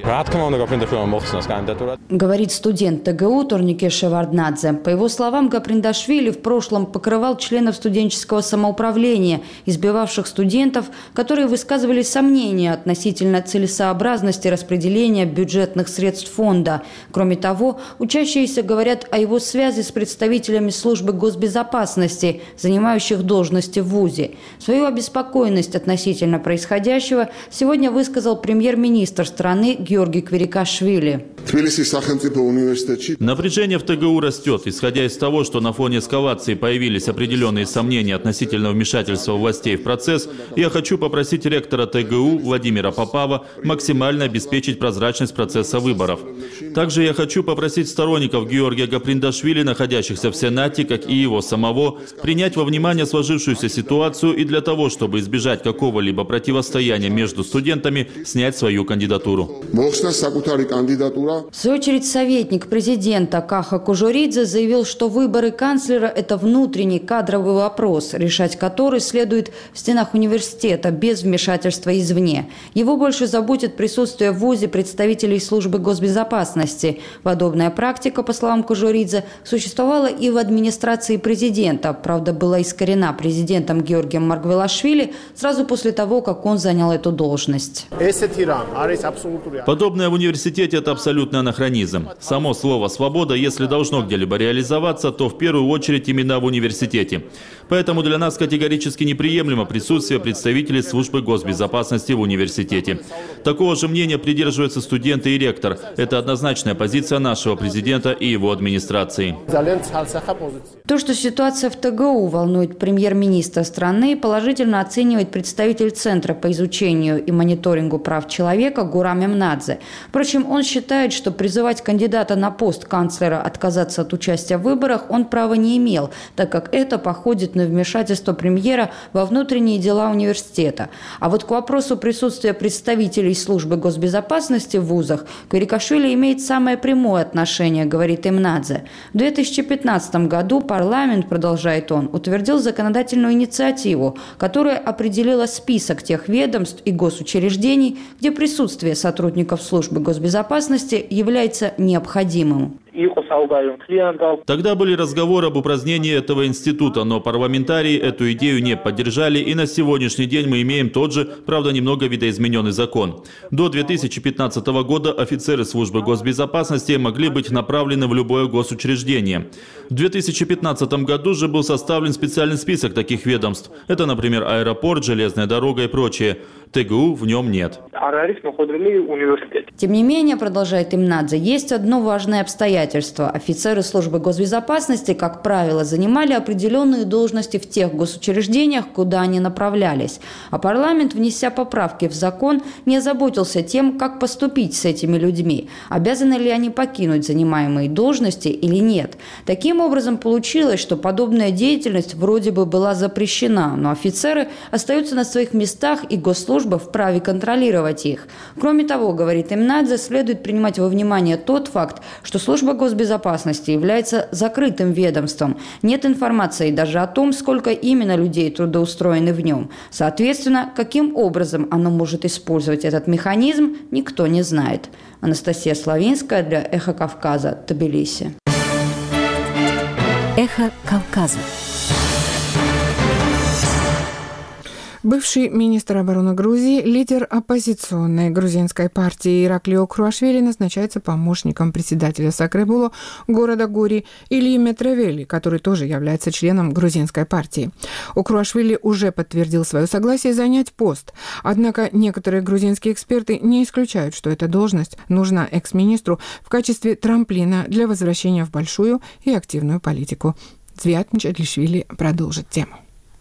Говорит студент ТГУ Торнике Шеварднадзе. По его словам, Гаприндашвили в прошлом покрывал членов студенческого самоуправления, избивавших студентов, которые высказывали сомнения относительно целесообразности распределения бюджетных средств фонда. Кроме того, учащиеся говорят о его связи с представителями службы госбезопасности, занимающих должности в вузе. Свою обеспокоенность относительно происходящего сегодня высказал премьер-министр страны Георгий Квирикашвили. Напряжение в ТГУ растет. Исходя из того, что на фоне эскалации появились определенные сомнения относительно вмешательства властей в процесс, я хочу попросить ректора ТГУ Владимира Попова максимально обеспечить прозрачность процесса выборов. Также я хочу попросить сторонников Георгия Гаприндашвили, находящихся в Сенате, как и его самого, принять во внимание сложившуюся ситуацию и для того, чтобы избежать какого-либо противостояния между студентами, снять свою кандидатуру. В свою очередь, советник президента Каха Кужуридзе заявил, что выборы канцлера – это внутренний кадровый вопрос, решать который следует в стенах университета без вмешательства извне. Его больше заботит присутствие в вузе представителей службы госбезопасности. Подобная практика, по словам Кужуридзе, существовала и в администрации президента. Правда, была искорена президентом Георгием Маргвелашвили сразу после того, как он занял эту должность. Подобное в университете – это абсолютный анахронизм. Само слово «свобода», если должно где-либо реализоваться, то в первую очередь именно в университете. Поэтому для нас категорически неприемлемо присутствие представителей службы госбезопасности в университете. Такого же мнения придерживаются студенты и ректор. Это однозначная позиция нашего президента и его администрации. То, что ситуация в ТГУ волнует премьер-министра страны, положительно оценивает представитель Центра по изучению и мониторингу прав человека Гурам Эмнадзе. Впрочем, он считает, что призывать кандидата на пост канцлера отказаться от участия в выборах он права не имел, так как это походит на вмешательство премьера во внутренние дела университета. А вот к вопросу присутствия представителей службы госбезопасности в вузах Квирикашвили имеет самое прямое отношение, говорит Эмнадзе. В 2015 году парламент, продолжает он, утвердил законодательную инициативу, которая определила список тех ведомств и госучреждений, где присутствие сотрудников службы госбезопасности является необходимым. Тогда были разговоры об упразднении этого института, но парламентарии эту идею не поддержали, и на сегодняшний день мы имеем тот же, правда, немного видоизмененный закон. До 2015 года офицеры службы госбезопасности могли быть направлены в любое госучреждение. В 2015 году же был составлен специальный список таких ведомств. Это, например, аэропорт, железная дорога и прочее. ТГУ в нем нет. Тем не менее, продолжает Эмнадзе, есть одно важное обстоятельство. Офицеры службы госбезопасности, как правило, занимали определенные должности в тех госучреждениях, куда они направлялись. А парламент, внеся поправки в закон, не озаботился тем, как поступить с этими людьми. Обязаны ли они покинуть занимаемые должности или нет. Таким образом, получилось, что подобная деятельность вроде бы была запрещена, но офицеры остаются на своих местах, и госслужба вправе контролировать их. Кроме того, говорит Эмнадзе, следует принимать во внимание тот факт, что служба госбезопасности является закрытым ведомством. Нет информации даже о том, сколько именно людей трудоустроены в нем. Соответственно, каким образом оно может использовать этот механизм, никто не знает. Анастасия Славинская для «Эхо Кавказа», Тбилиси. Эхо Кавказа. Бывший министр обороны Грузии, лидер оппозиционной грузинской партии Ираклио Круашвили назначается помощником председателя Сакребуло города Гори Ильи Метревели, который тоже является членом грузинской партии. Круашвили уже подтвердил свое согласие занять пост. Однако некоторые грузинские эксперты не исключают, что эта должность нужна экс-министру в качестве трамплина для возвращения в большую и активную политику. Зviat Мичадлишвили продолжит тему.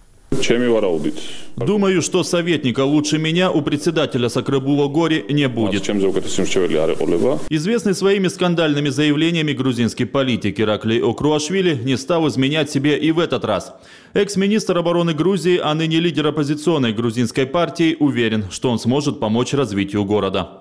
Думаю, что советника лучше меня у председателя Сакребуло Гори не будет. Известный своими скандальными заявлениями грузинский политик Ираклио Круашвили не стал изменять себе и в этот раз. Экс-министр обороны Грузии, а ныне лидер оппозиционной грузинской партии, уверен, что он сможет помочь развитию города.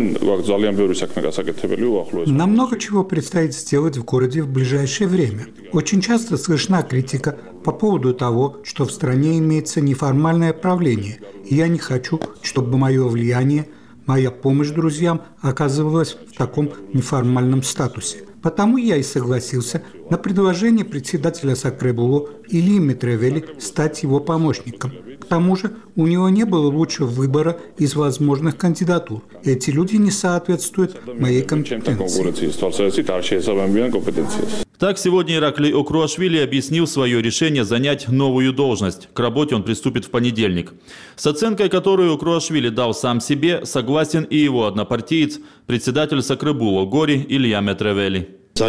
Нам много чего предстоит сделать в городе в ближайшее время. Очень часто слышна критика по поводу того, что в стране имеется неформальное правление, и я не хочу, чтобы мое влияние, моя помощь друзьям оказывалась в таком неформальном статусе. Потому я и согласился на предложение председателя Сакребуло Ильи Метревели стать его помощником. К тому же у него не было лучшего выбора из возможных кандидатур. Эти люди не соответствуют моей компетенции. Так сегодня Ираклио Круашвили объяснил свое решение занять новую должность. К работе он приступит в понедельник. С оценкой, которую Круашвили дал сам себе, согласен и его однопартиец, председатель Сакребуло Гори Илья Метревели. Я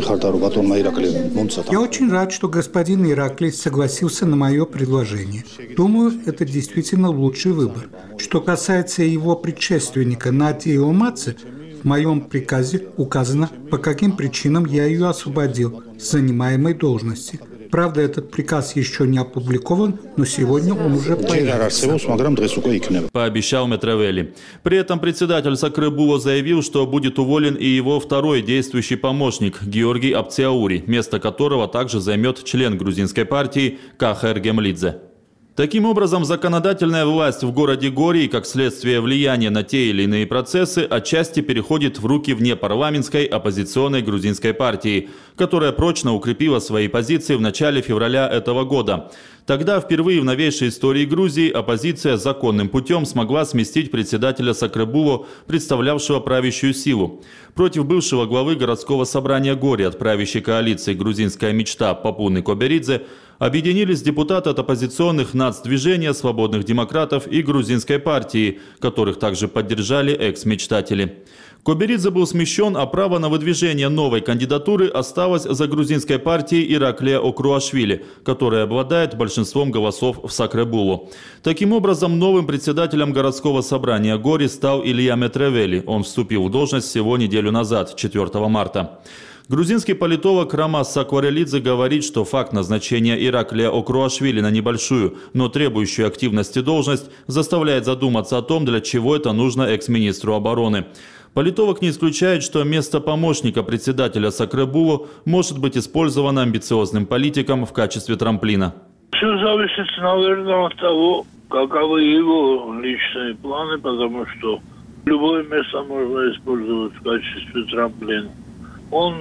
очень рад, что господин Ираклий согласился на мое предложение. Думаю, это действительно лучший выбор. Что касается его предшественника Нади Омадзе, в моем приказе указано, по каким причинам я ее освободил с занимаемой должности. Правда, этот приказ еще не опубликован, но сегодня он уже появится. Пообещал Метревели. При этом председатель Сакребуло заявил, что будет уволен и его второй действующий помощник Георгий Апциаури, место которого также займет член грузинской партии Кахер Гемлидзе. Таким образом, законодательная власть в городе Гори, как следствие влияния на те или иные процессы, отчасти переходит в руки внепарламентской оппозиционной грузинской партии, которая прочно укрепила свои позиции в начале февраля этого года. Тогда впервые в новейшей истории Грузии оппозиция законным путем смогла сместить председателя Сакребуло, представлявшего правящую силу. Против бывшего главы городского собрания Гори от правящей коалиции «Грузинская мечта» Папуны Коберидзе объединились депутаты от оппозиционных нацдвижения свободных демократов и грузинской партии, которых также поддержали экс-мечтатели. Коберидзе был смещен, а право на выдвижение новой кандидатуры осталось за грузинской партией Ираклио Круашвили, которая обладает большинством голосов в Сакребуло. Таким образом, новым председателем городского собрания Гори стал Илья Метревели. Он вступил в должность всего неделю назад, 4 марта. Грузинский политолог Ромас Сакварелидзе говорит, что факт назначения Ираклио Круашвили на небольшую, но требующую активности должность заставляет задуматься о том, для чего это нужно экс-министру обороны. Политолог не исключает, что место помощника председателя Сакребуло может быть использовано амбициозным политиком в качестве трамплина. Все зависит, наверное, от того, каковы его личные планы, потому что любое место можно использовать в качестве трамплина. Он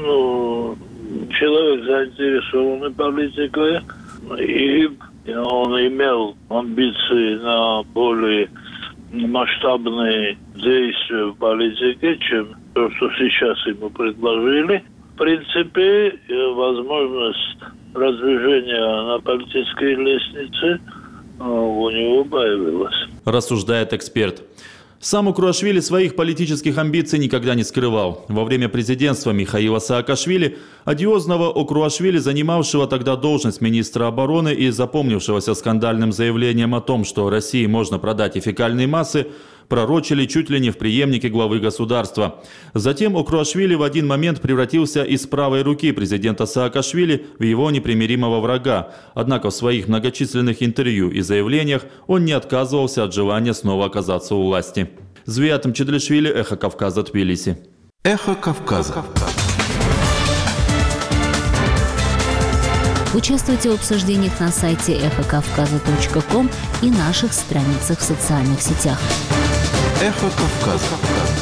человек заинтересованный политикой, и он имел амбиции на более масштабные действия в политике, чем то, что сейчас ему предложили. В принципе, возможность продвижения на политической лестнице у него появилась. Рассуждает эксперт. Сам Круашвили своих политических амбиций никогда не скрывал. Во время президентства Михаила Саакашвили, одиозного Круашвили, занимавшего тогда должность министра обороны и запомнившегося скандальным заявлением о том, что России можно продать и фекальные массы, пророчили чуть ли не в преемнике главы государства. Затем Круашвили в один момент превратился из правой руки президента Саакашвили в его непримиримого врага. Однако в своих многочисленных интервью и заявлениях он не отказывался от желания снова оказаться у власти. Зviat Мичадлишвили, Эхо Кавказа, Тбилиси. Эхо Кавказа. Участвуйте в обсуждениях на сайте эхокавказа.ком и наших страницах в социальных сетях. Эхо Кавказа.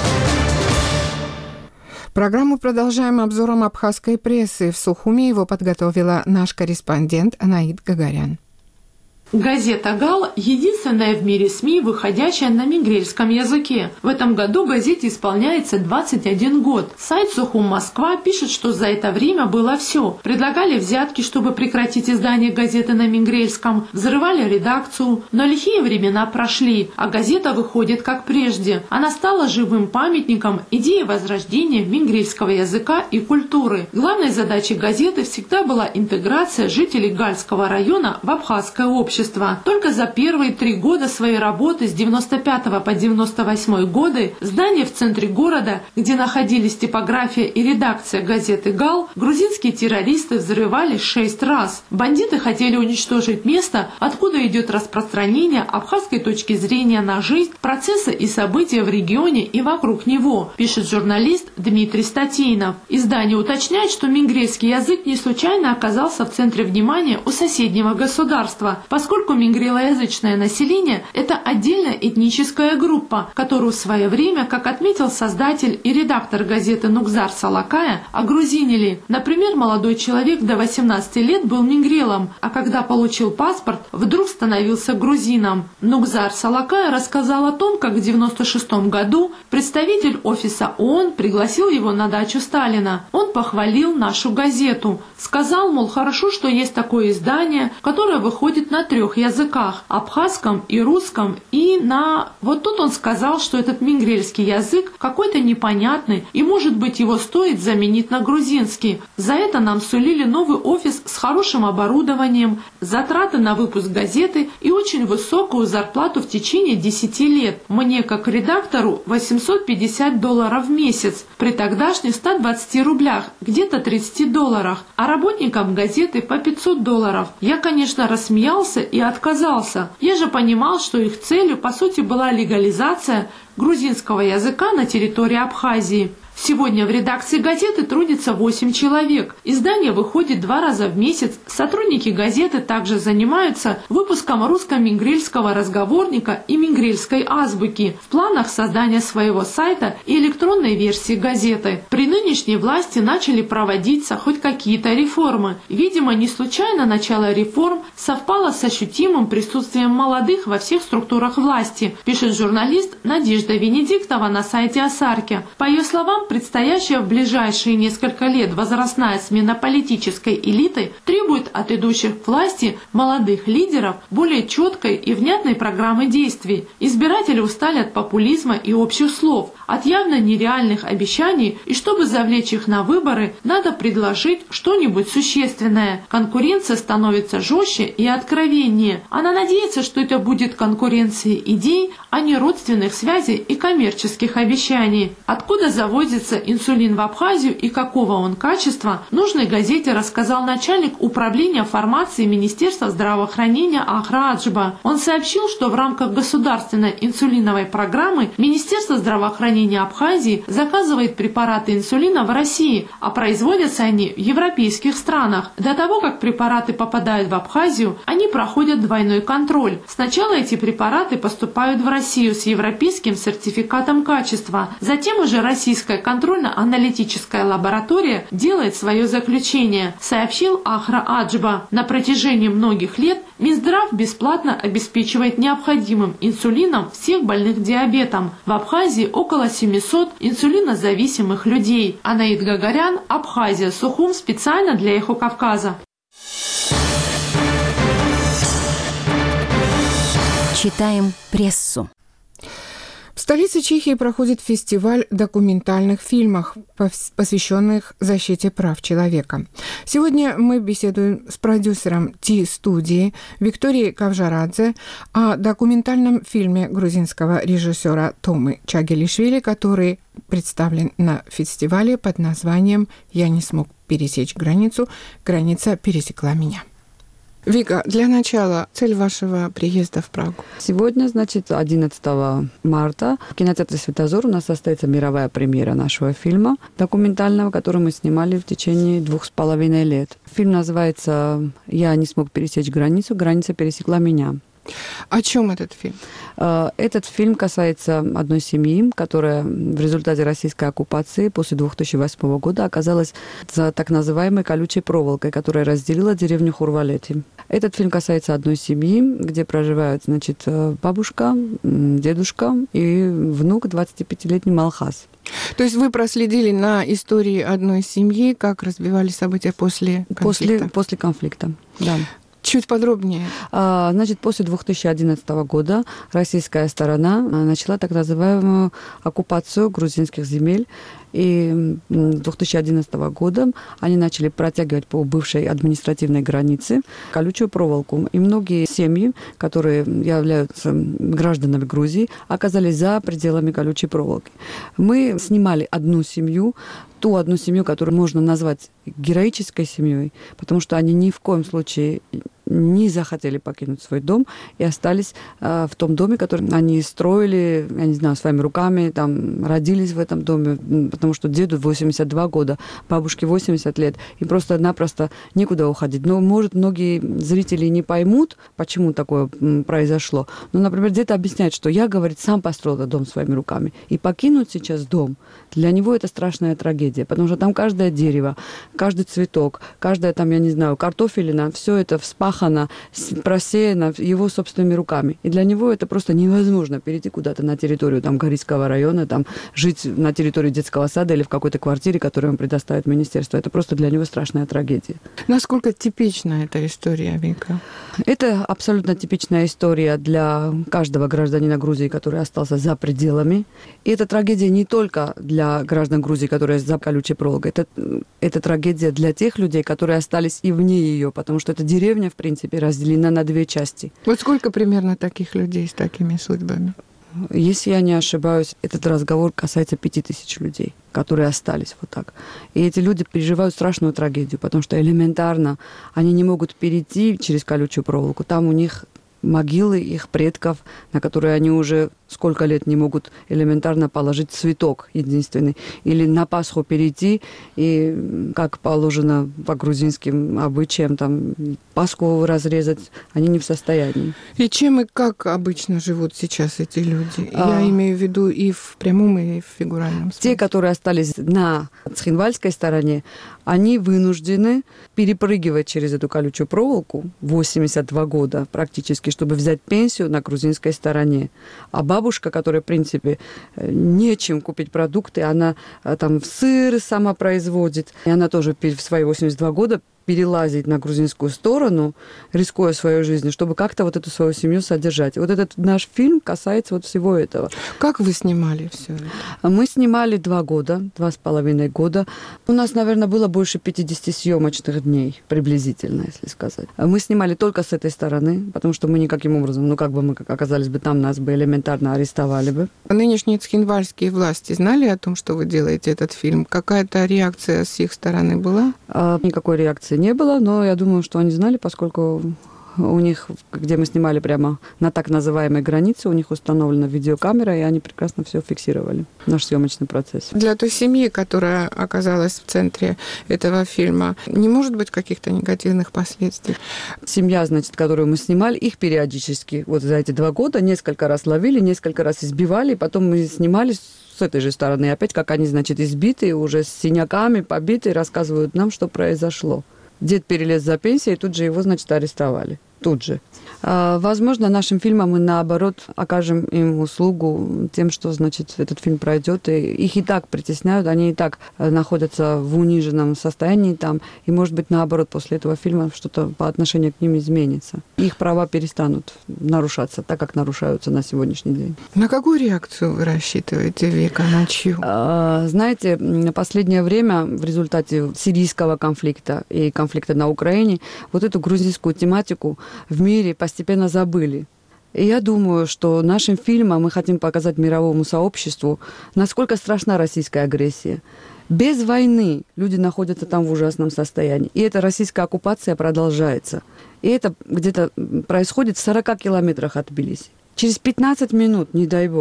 Программу продолжаем обзором абхазской прессы. В Сухуми его подготовила наш корреспондент Анаид Гагарян. Газета «Гал» – единственная в мире СМИ, выходящая на мингрельском языке. В этом году газете исполняется 21 год. Сайт «Сухум Москва» пишет, что за это время было все. Предлагали взятки, чтобы прекратить издание газеты на мингрельском, взрывали редакцию, но лихие времена прошли, а газета выходит как прежде. Она стала живым памятником идеи возрождения мингрельского языка и культуры. Главной задачей газеты всегда была интеграция жителей Гальского района в абхазское общество. Только за первые 3 года своей работы с 95 по 98 годы здание в центре города, где находились типография и редакция газеты «Гал», грузинские террористы взрывали 6 раз. Бандиты хотели уничтожить место, откуда идет распространение абхазской точки зрения на жизнь, процессы и события в регионе и вокруг него, пишет журналист Дмитрий Статейнов. Издание уточняет, что мингрельский язык не случайно оказался в центре внимания у соседнего государства, поскольку мингрелоязычное население – это отдельная этническая группа, которую в свое время, как отметил создатель и редактор газеты Нугзар Салакая, огрузинили. Например, молодой человек до 18 лет был мингрелом, а когда получил паспорт, вдруг становился грузином. Нугзар Салакая рассказал о том, как в 1996 году представитель офиса ООН пригласил его на дачу Сталина. Он похвалил нашу газету. Сказал, мол, хорошо, что есть такое издание, которое выходит на 3 языках – абхазском и русском, и на... Вот тут он сказал, что этот мингрельский язык какой-то непонятный, и, может быть, его стоит заменить на грузинский. За это нам сулили новый офис с хорошим оборудованием, затраты на выпуск газеты и очень высокую зарплату в течение 10 лет. Мне, как редактору, $850 в месяц, при тогдашних 120 рублях, где-то $30, а работникам газеты по $500. Я, конечно, рассмеялся и отказался. Я же понимал, что их целью, по сути, была легализация грузинского языка на территории Абхазии. Сегодня в редакции газеты трудится 8 человек. Издание выходит 2 раза в месяц. Сотрудники газеты также занимаются выпуском русско-мингрельского разговорника и мингрельской азбуки. В планах создания своего сайта и электронной версии газеты. При нынешней власти начали проводиться хоть какие-то реформы. Видимо, не случайно начало реформ совпало с ощутимым присутствием молодых во всех структурах власти, пишет журналист Надежда Венедиктова на сайте Асарки. По ее словам, предстоящая в ближайшие несколько лет возрастная смена политической элиты требует от идущих к власти молодых лидеров более четкой и внятной программы действий. Избиратели устали от популизма и общих слов, от явно нереальных обещаний, и чтобы завлечь их на выборы, надо предложить что-нибудь существенное. Конкуренция становится жестче и откровеннее. Она надеется, что это будет конкуренция идей, а не родственных связей и коммерческих обещаний. Откуда завозится инсулин в Абхазию и какого он качества, нужной газете рассказал начальник управления фармации Министерства здравоохранения Ахра Аджба. Он сообщил, что в рамках государственной инсулиновой программы Министерство здравоохранения Абхазии заказывает препараты инсулина в России, а производятся они в европейских странах. До того, как препараты попадают в Абхазию, они проходят двойной контроль. Сначала эти препараты поступают в Россию с европейским сертификатом качества, затем уже российская контрольно-аналитическая лаборатория делает свое заключение, сообщил Ахра Аджба. На протяжении многих лет Минздрав бесплатно обеспечивает необходимым инсулином всех больных диабетом. В Абхазии около 700 инсулинозависимых людей. Анаид Гагарян, Абхазия, Сухум, специально для Эхо Кавказа. Читаем прессу. В столице Чехии проходит фестиваль документальных фильмов, посвященных защите прав человека. Сегодня мы беседуем с продюсером Ти-студии Викторией Кавжарадзе о документальном фильме грузинского режиссера Томы Чагелишвили, который представлен на фестивале под названием «Я не смог пересечь границу, граница пересекла меня». Вика, для начала, цель вашего приезда в Прагу? Сегодня, 11 марта в кинотеатре «Светозор» у нас состоится мировая премьера нашего фильма документального, который мы снимали в течение 2,5 лет. Фильм называется «Я не смог пересечь границу, граница пересекла меня». О чем этот фильм? Этот фильм касается одной семьи, которая в результате российской оккупации после 2008 года оказалась за так называемой колючей проволокой, которая разделила деревню Хурвалети. Этот фильм касается одной семьи, где проживают, значит, бабушка, дедушка и внук 25-летний Малхас. То есть вы проследили на истории одной семьи, как развивались события после конфликта? После конфликта, да. Чуть подробнее. Значит, после 2011 года российская сторона начала так называемую оккупацию грузинских земель. И 2011 года они начали протягивать по бывшей административной границе колючую проволоку. И многие семьи, которые являются гражданами Грузии, оказались за пределами колючей проволоки. Мы снимали одну семью, ту одну семью, которую можно назвать героической семьей, потому что они ни в коем случае не захотели покинуть свой дом и остались в том доме, который они строили, я не знаю, своими руками, там, родились в этом доме, потому что деду 82 года, бабушке 80 лет, и просто-напросто некуда уходить. Но, может, многие зрители не поймут, почему такое произошло. Но, например, дед объясняет, что я, говорит, сам построил этот дом своими руками. И покинуть сейчас дом, для него это страшная трагедия, потому что там каждое дерево, каждый цветок, каждая там, я не знаю, картофелина, все это вспахано, просеяно его собственными руками. И для него это просто невозможно перейти куда-то на территорию там, Горийского района, там, жить на территории детского сада или в какой-то квартире, которую ему предоставит министерство. Это просто для него страшная трагедия. Насколько типична эта история, Вика? Это абсолютно типичная история для каждого гражданина Грузии, который остался за пределами. И это трагедия не только для граждан Грузии, которые за колючей проволокой. Это трагедия для тех людей, которые остались и вне ее, потому что эта деревня, в принципе, разделена на две части. Вот сколько примерно таких людей с такими судьбами? Если я не ошибаюсь, этот разговор касается 5000 людей, которые остались вот так. И эти люди переживают страшную трагедию, потому что элементарно они не могут перейти через колючую проволоку. Там у них могилы их предков, на которые они уже сколько лет не могут элементарно положить цветок единственный. Или на Пасху перейти и, как положено по грузинским обычаям, там, Пасху разрезать, они не в состоянии. И чем и как обычно живут сейчас эти люди? Я имею в виду и в прямом, и в фигуральном смысле. Те, которые остались на цхинвальской стороне, они вынуждены перепрыгивать через эту колючую проволоку 82 года практически, чтобы взять пенсию на грузинской стороне. А бабушка, которая, в принципе, нечем купить продукты, она там сыр сама производит, и она тоже в свои 82 года перелазить на грузинскую сторону, рискуя своей жизнью, чтобы как-то вот эту свою семью содержать. Вот этот наш фильм касается вот всего этого. Как вы снимали все это? Мы снимали 2,5 года. У нас, наверное, было больше 50 съемочных дней, приблизительно, если сказать. Мы снимали только с этой стороны, потому что мы никаким образом, как бы мы оказались бы там, нас бы элементарно арестовали бы. Нынешние цхинвальские власти знали о том, что вы делаете этот фильм? Какая-то реакция с их стороны была? Никакой реакции не было, но я думаю, что они знали, поскольку у них, где мы снимали прямо на так называемой границе, у них установлена видеокамера, и они прекрасно все фиксировали, наш съемочный процесс. Для той семьи, которая оказалась в центре этого фильма, не может быть каких-то негативных последствий? Семья, значит, которую мы снимали, их периодически, вот за эти 2 года, несколько раз ловили, несколько раз избивали, и потом мы снимали с этой же стороны. И опять, как они, значит, избитые, уже с синяками, побитые, рассказывают нам, что произошло. Дед перелез за пенсией, и тут же его, значит, арестовали. Тут же. Возможно, нашим фильмом мы, наоборот, окажем им услугу тем, что, значит, этот фильм пройдет. И их и так притесняют, они и так находятся в униженном состоянии там. И, может быть, наоборот, после этого фильма что-то по отношению к ним изменится. Их права перестанут нарушаться, так как нарушаются на сегодняшний день. На какую реакцию вы рассчитываете, Вика, на чью? Знаете, в последнее время в результате сирийского конфликта и конфликта на Украине вот эту грузинскую тематику в мире постепенно забыли. И я думаю, что нашим фильмом мы хотим показать мировому сообществу, насколько страшна российская агрессия. Без войны люди находятся там в ужасном состоянии. И эта российская оккупация продолжается. И это где-то происходит в 40 километрах от Тбилиси. Через 15 минут, не дай бог,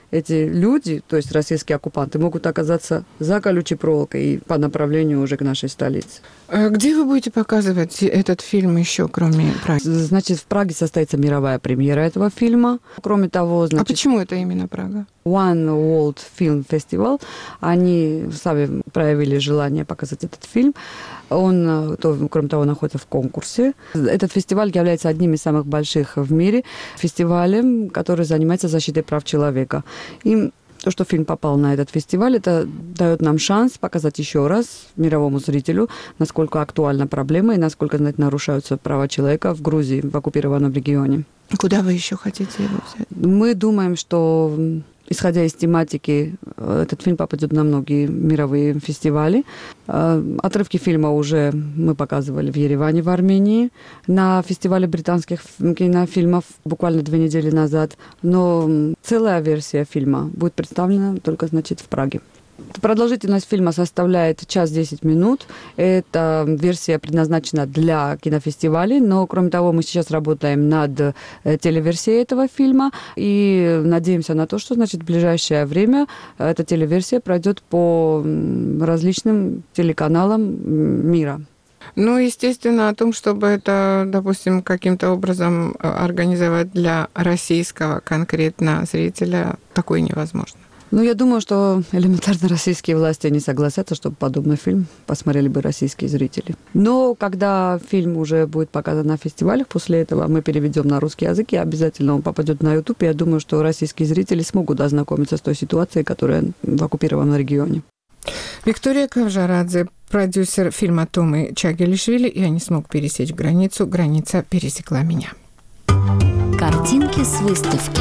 эти люди, то есть российские оккупанты, могут оказаться за колючей проволокой и по направлению уже к нашей столице. Где вы будете показывать этот фильм еще, кроме Праги? Значит, в Праге состоится мировая премьера этого фильма. Кроме того, значит... А почему это именно Прага? One World Film Festival. Они сами проявили желание показать этот фильм. Он, кроме того, находится в конкурсе. Этот фестиваль является одним из самых больших в мире фестивалем, который занимается защитой прав человека. И то, что фильм попал на этот фестиваль, это дает нам шанс показать еще раз мировому зрителю, насколько актуальна проблема и насколько нарушаются права человека в Грузии, в оккупированном регионе. Куда вы еще хотите его взять? Мы думаем, что, исходя из тематики, этот фильм попадет на многие мировые фестивали. Отрывки фильма уже мы показывали в Ереване, в Армении, на фестивале британских кинофильмов буквально 2 недели назад. Но целая версия фильма будет представлена только, значит, в Праге. Продолжительность фильма составляет 1 час 10 минут. Эта версия предназначена для кинофестивалей, но, кроме того, мы сейчас работаем над телеверсией этого фильма и надеемся на то, что, значит, в ближайшее время эта телеверсия пройдет по различным телеканалам мира. Ну, естественно, о том, чтобы это, допустим, каким-то образом организовать для российского конкретно зрителя, такое невозможно. Ну, я думаю, что элементарно российские власти не согласятся, чтобы подобный фильм посмотрели бы российские зрители. Но когда фильм уже будет показан на фестивалях, после этого мы переведем на русский язык, и обязательно он попадет на YouTube. Я думаю, что российские зрители смогут ознакомиться с той ситуацией, которая в оккупированном регионе. Виктория Кавжарадзе, продюсер фильма «Томы Чагелишвили», «Я не смог пересечь границу, граница пересекла меня». Картинки с выставки.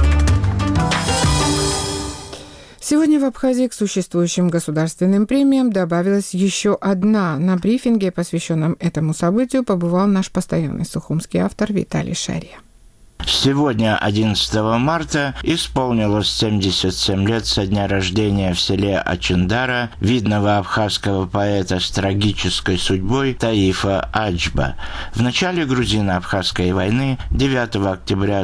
Сегодня в Абхазии к существующим государственным премиям добавилась еще одна. На брифинге, посвященном этому событию, побывал наш постоянный сухумский автор Виталий Шария. Сегодня, 11 марта, исполнилось 77 лет со дня рождения в селе Ачындара видного абхазского поэта с трагической судьбой Таифа Аджба. В начале грузино-абхазской войны 9 октября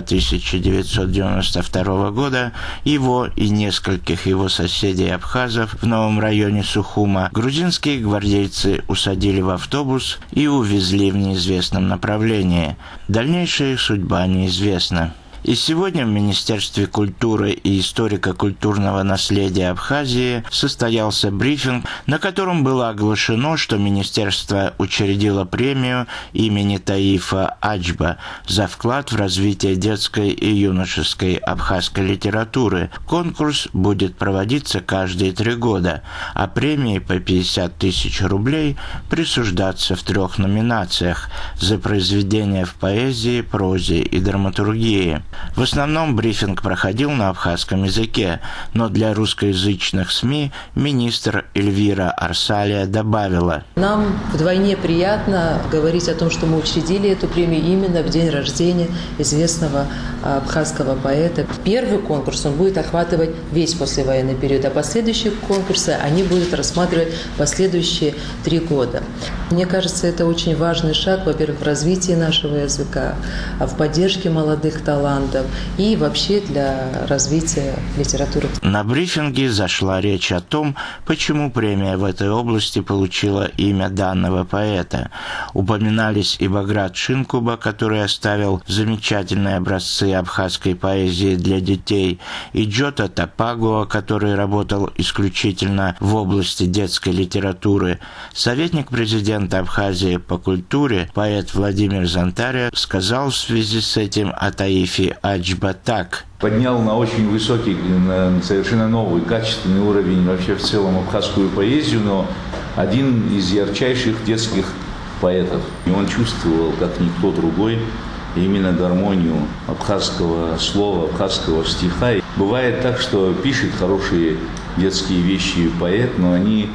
1992 года его и нескольких его соседей-абхазов в новом районе Сухума грузинские гвардейцы усадили в автобус и увезли в неизвестном направлении. Дальнейшая их судьба неизвестна. И сегодня в Министерстве культуры и историко-культурного наследия Абхазии состоялся брифинг, на котором было оглашено, что Министерство учредило премию имени Таифа Аджба за вклад в развитие детской и юношеской абхазской литературы. Конкурс будет проводиться каждые 3 года, а премии по 50 тысяч рублей присуждаться в 3 номинациях за произведения в поэзии, прозе и драматургии. В основном брифинг проходил на абхазском языке, но для русскоязычных СМИ министр Эльвира Арсалия добавила: «Нам вдвойне приятно говорить о том, что мы учредили эту премию именно в день рождения известного абхазского поэта. Первый конкурс, он будет охватывать весь послевоенный период, а последующие конкурсы, они будут рассматривать последующие 3 года. Мне кажется, это очень важный шаг, во-первых, в развитии нашего языка, в поддержке молодых талантов и вообще для развития литературы. На брифинге зашла речь о том, почему премия в этой области получила имя данного поэта. Упоминались и Баграт Шинкуба, который оставил замечательные образцы абхазской поэзии для детей, и Джота Тапагуа, который работал исключительно в области детской литературы. Советник президента Абхазии по культуре, поэт Владимир Зантаря, сказал в связи с этим о Таифе Аджба так: поднял на очень высокий, на совершенно новый, качественный уровень вообще в целом абхазскую поэзию, но один из ярчайших детских поэтов. И он чувствовал, как никто другой, именно гармонию абхазского слова, абхазского стиха. И бывает так, что пишет хорошие детские вещи поэт, но они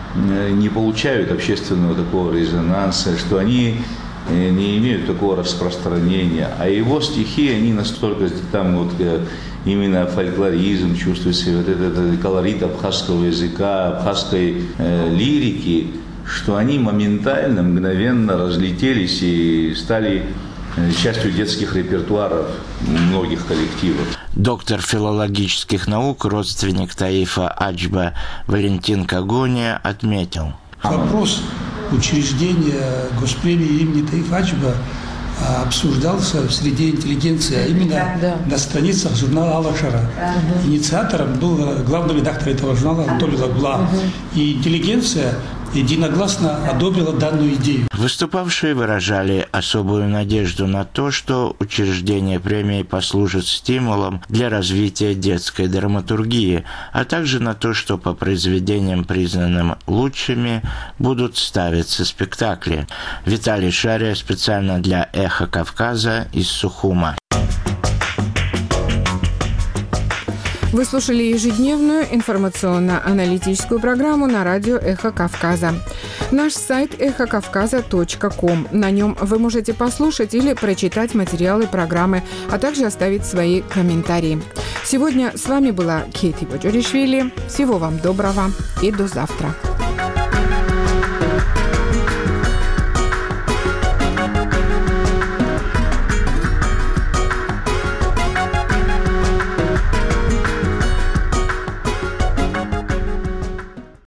не получают общественного такого резонанса, что они не имеют такого распространения, а его стихи, они настолько там вот именно фольклоризм чувствуется, вот этот колорит абхазского языка, абхазской лирики, что они моментально, мгновенно разлетелись и стали частью детских репертуаров многих коллективов. Доктор филологических наук, родственник Таифа Аджба Валентин Когония отметил. Вопрос учреждения госпремии имени Таифа Аджба обсуждался в среде интеллигенции, а именно на страницах журнала «Алашара». Инициатором был главный редактор этого журнала Анатолий Лагула. И интеллигенция единогласно одобрила данную идею. Выступавшие выражали особую надежду на то, что учреждение премии послужит стимулом для развития детской драматургии, а также на то, что по произведениям, признанным лучшими, будут ставиться спектакли. Виталий Шария специально для «Эхо Кавказа» из Сухума. Вы слушали ежедневную информационно-аналитическую программу на радио «Эхо Кавказа». Наш сайт эхокавказа.ком. На нем вы можете послушать или прочитать материалы программы, а также оставить свои комментарии. Сегодня с вами была Кейти Боджоришвили. Всего вам доброго и до завтра.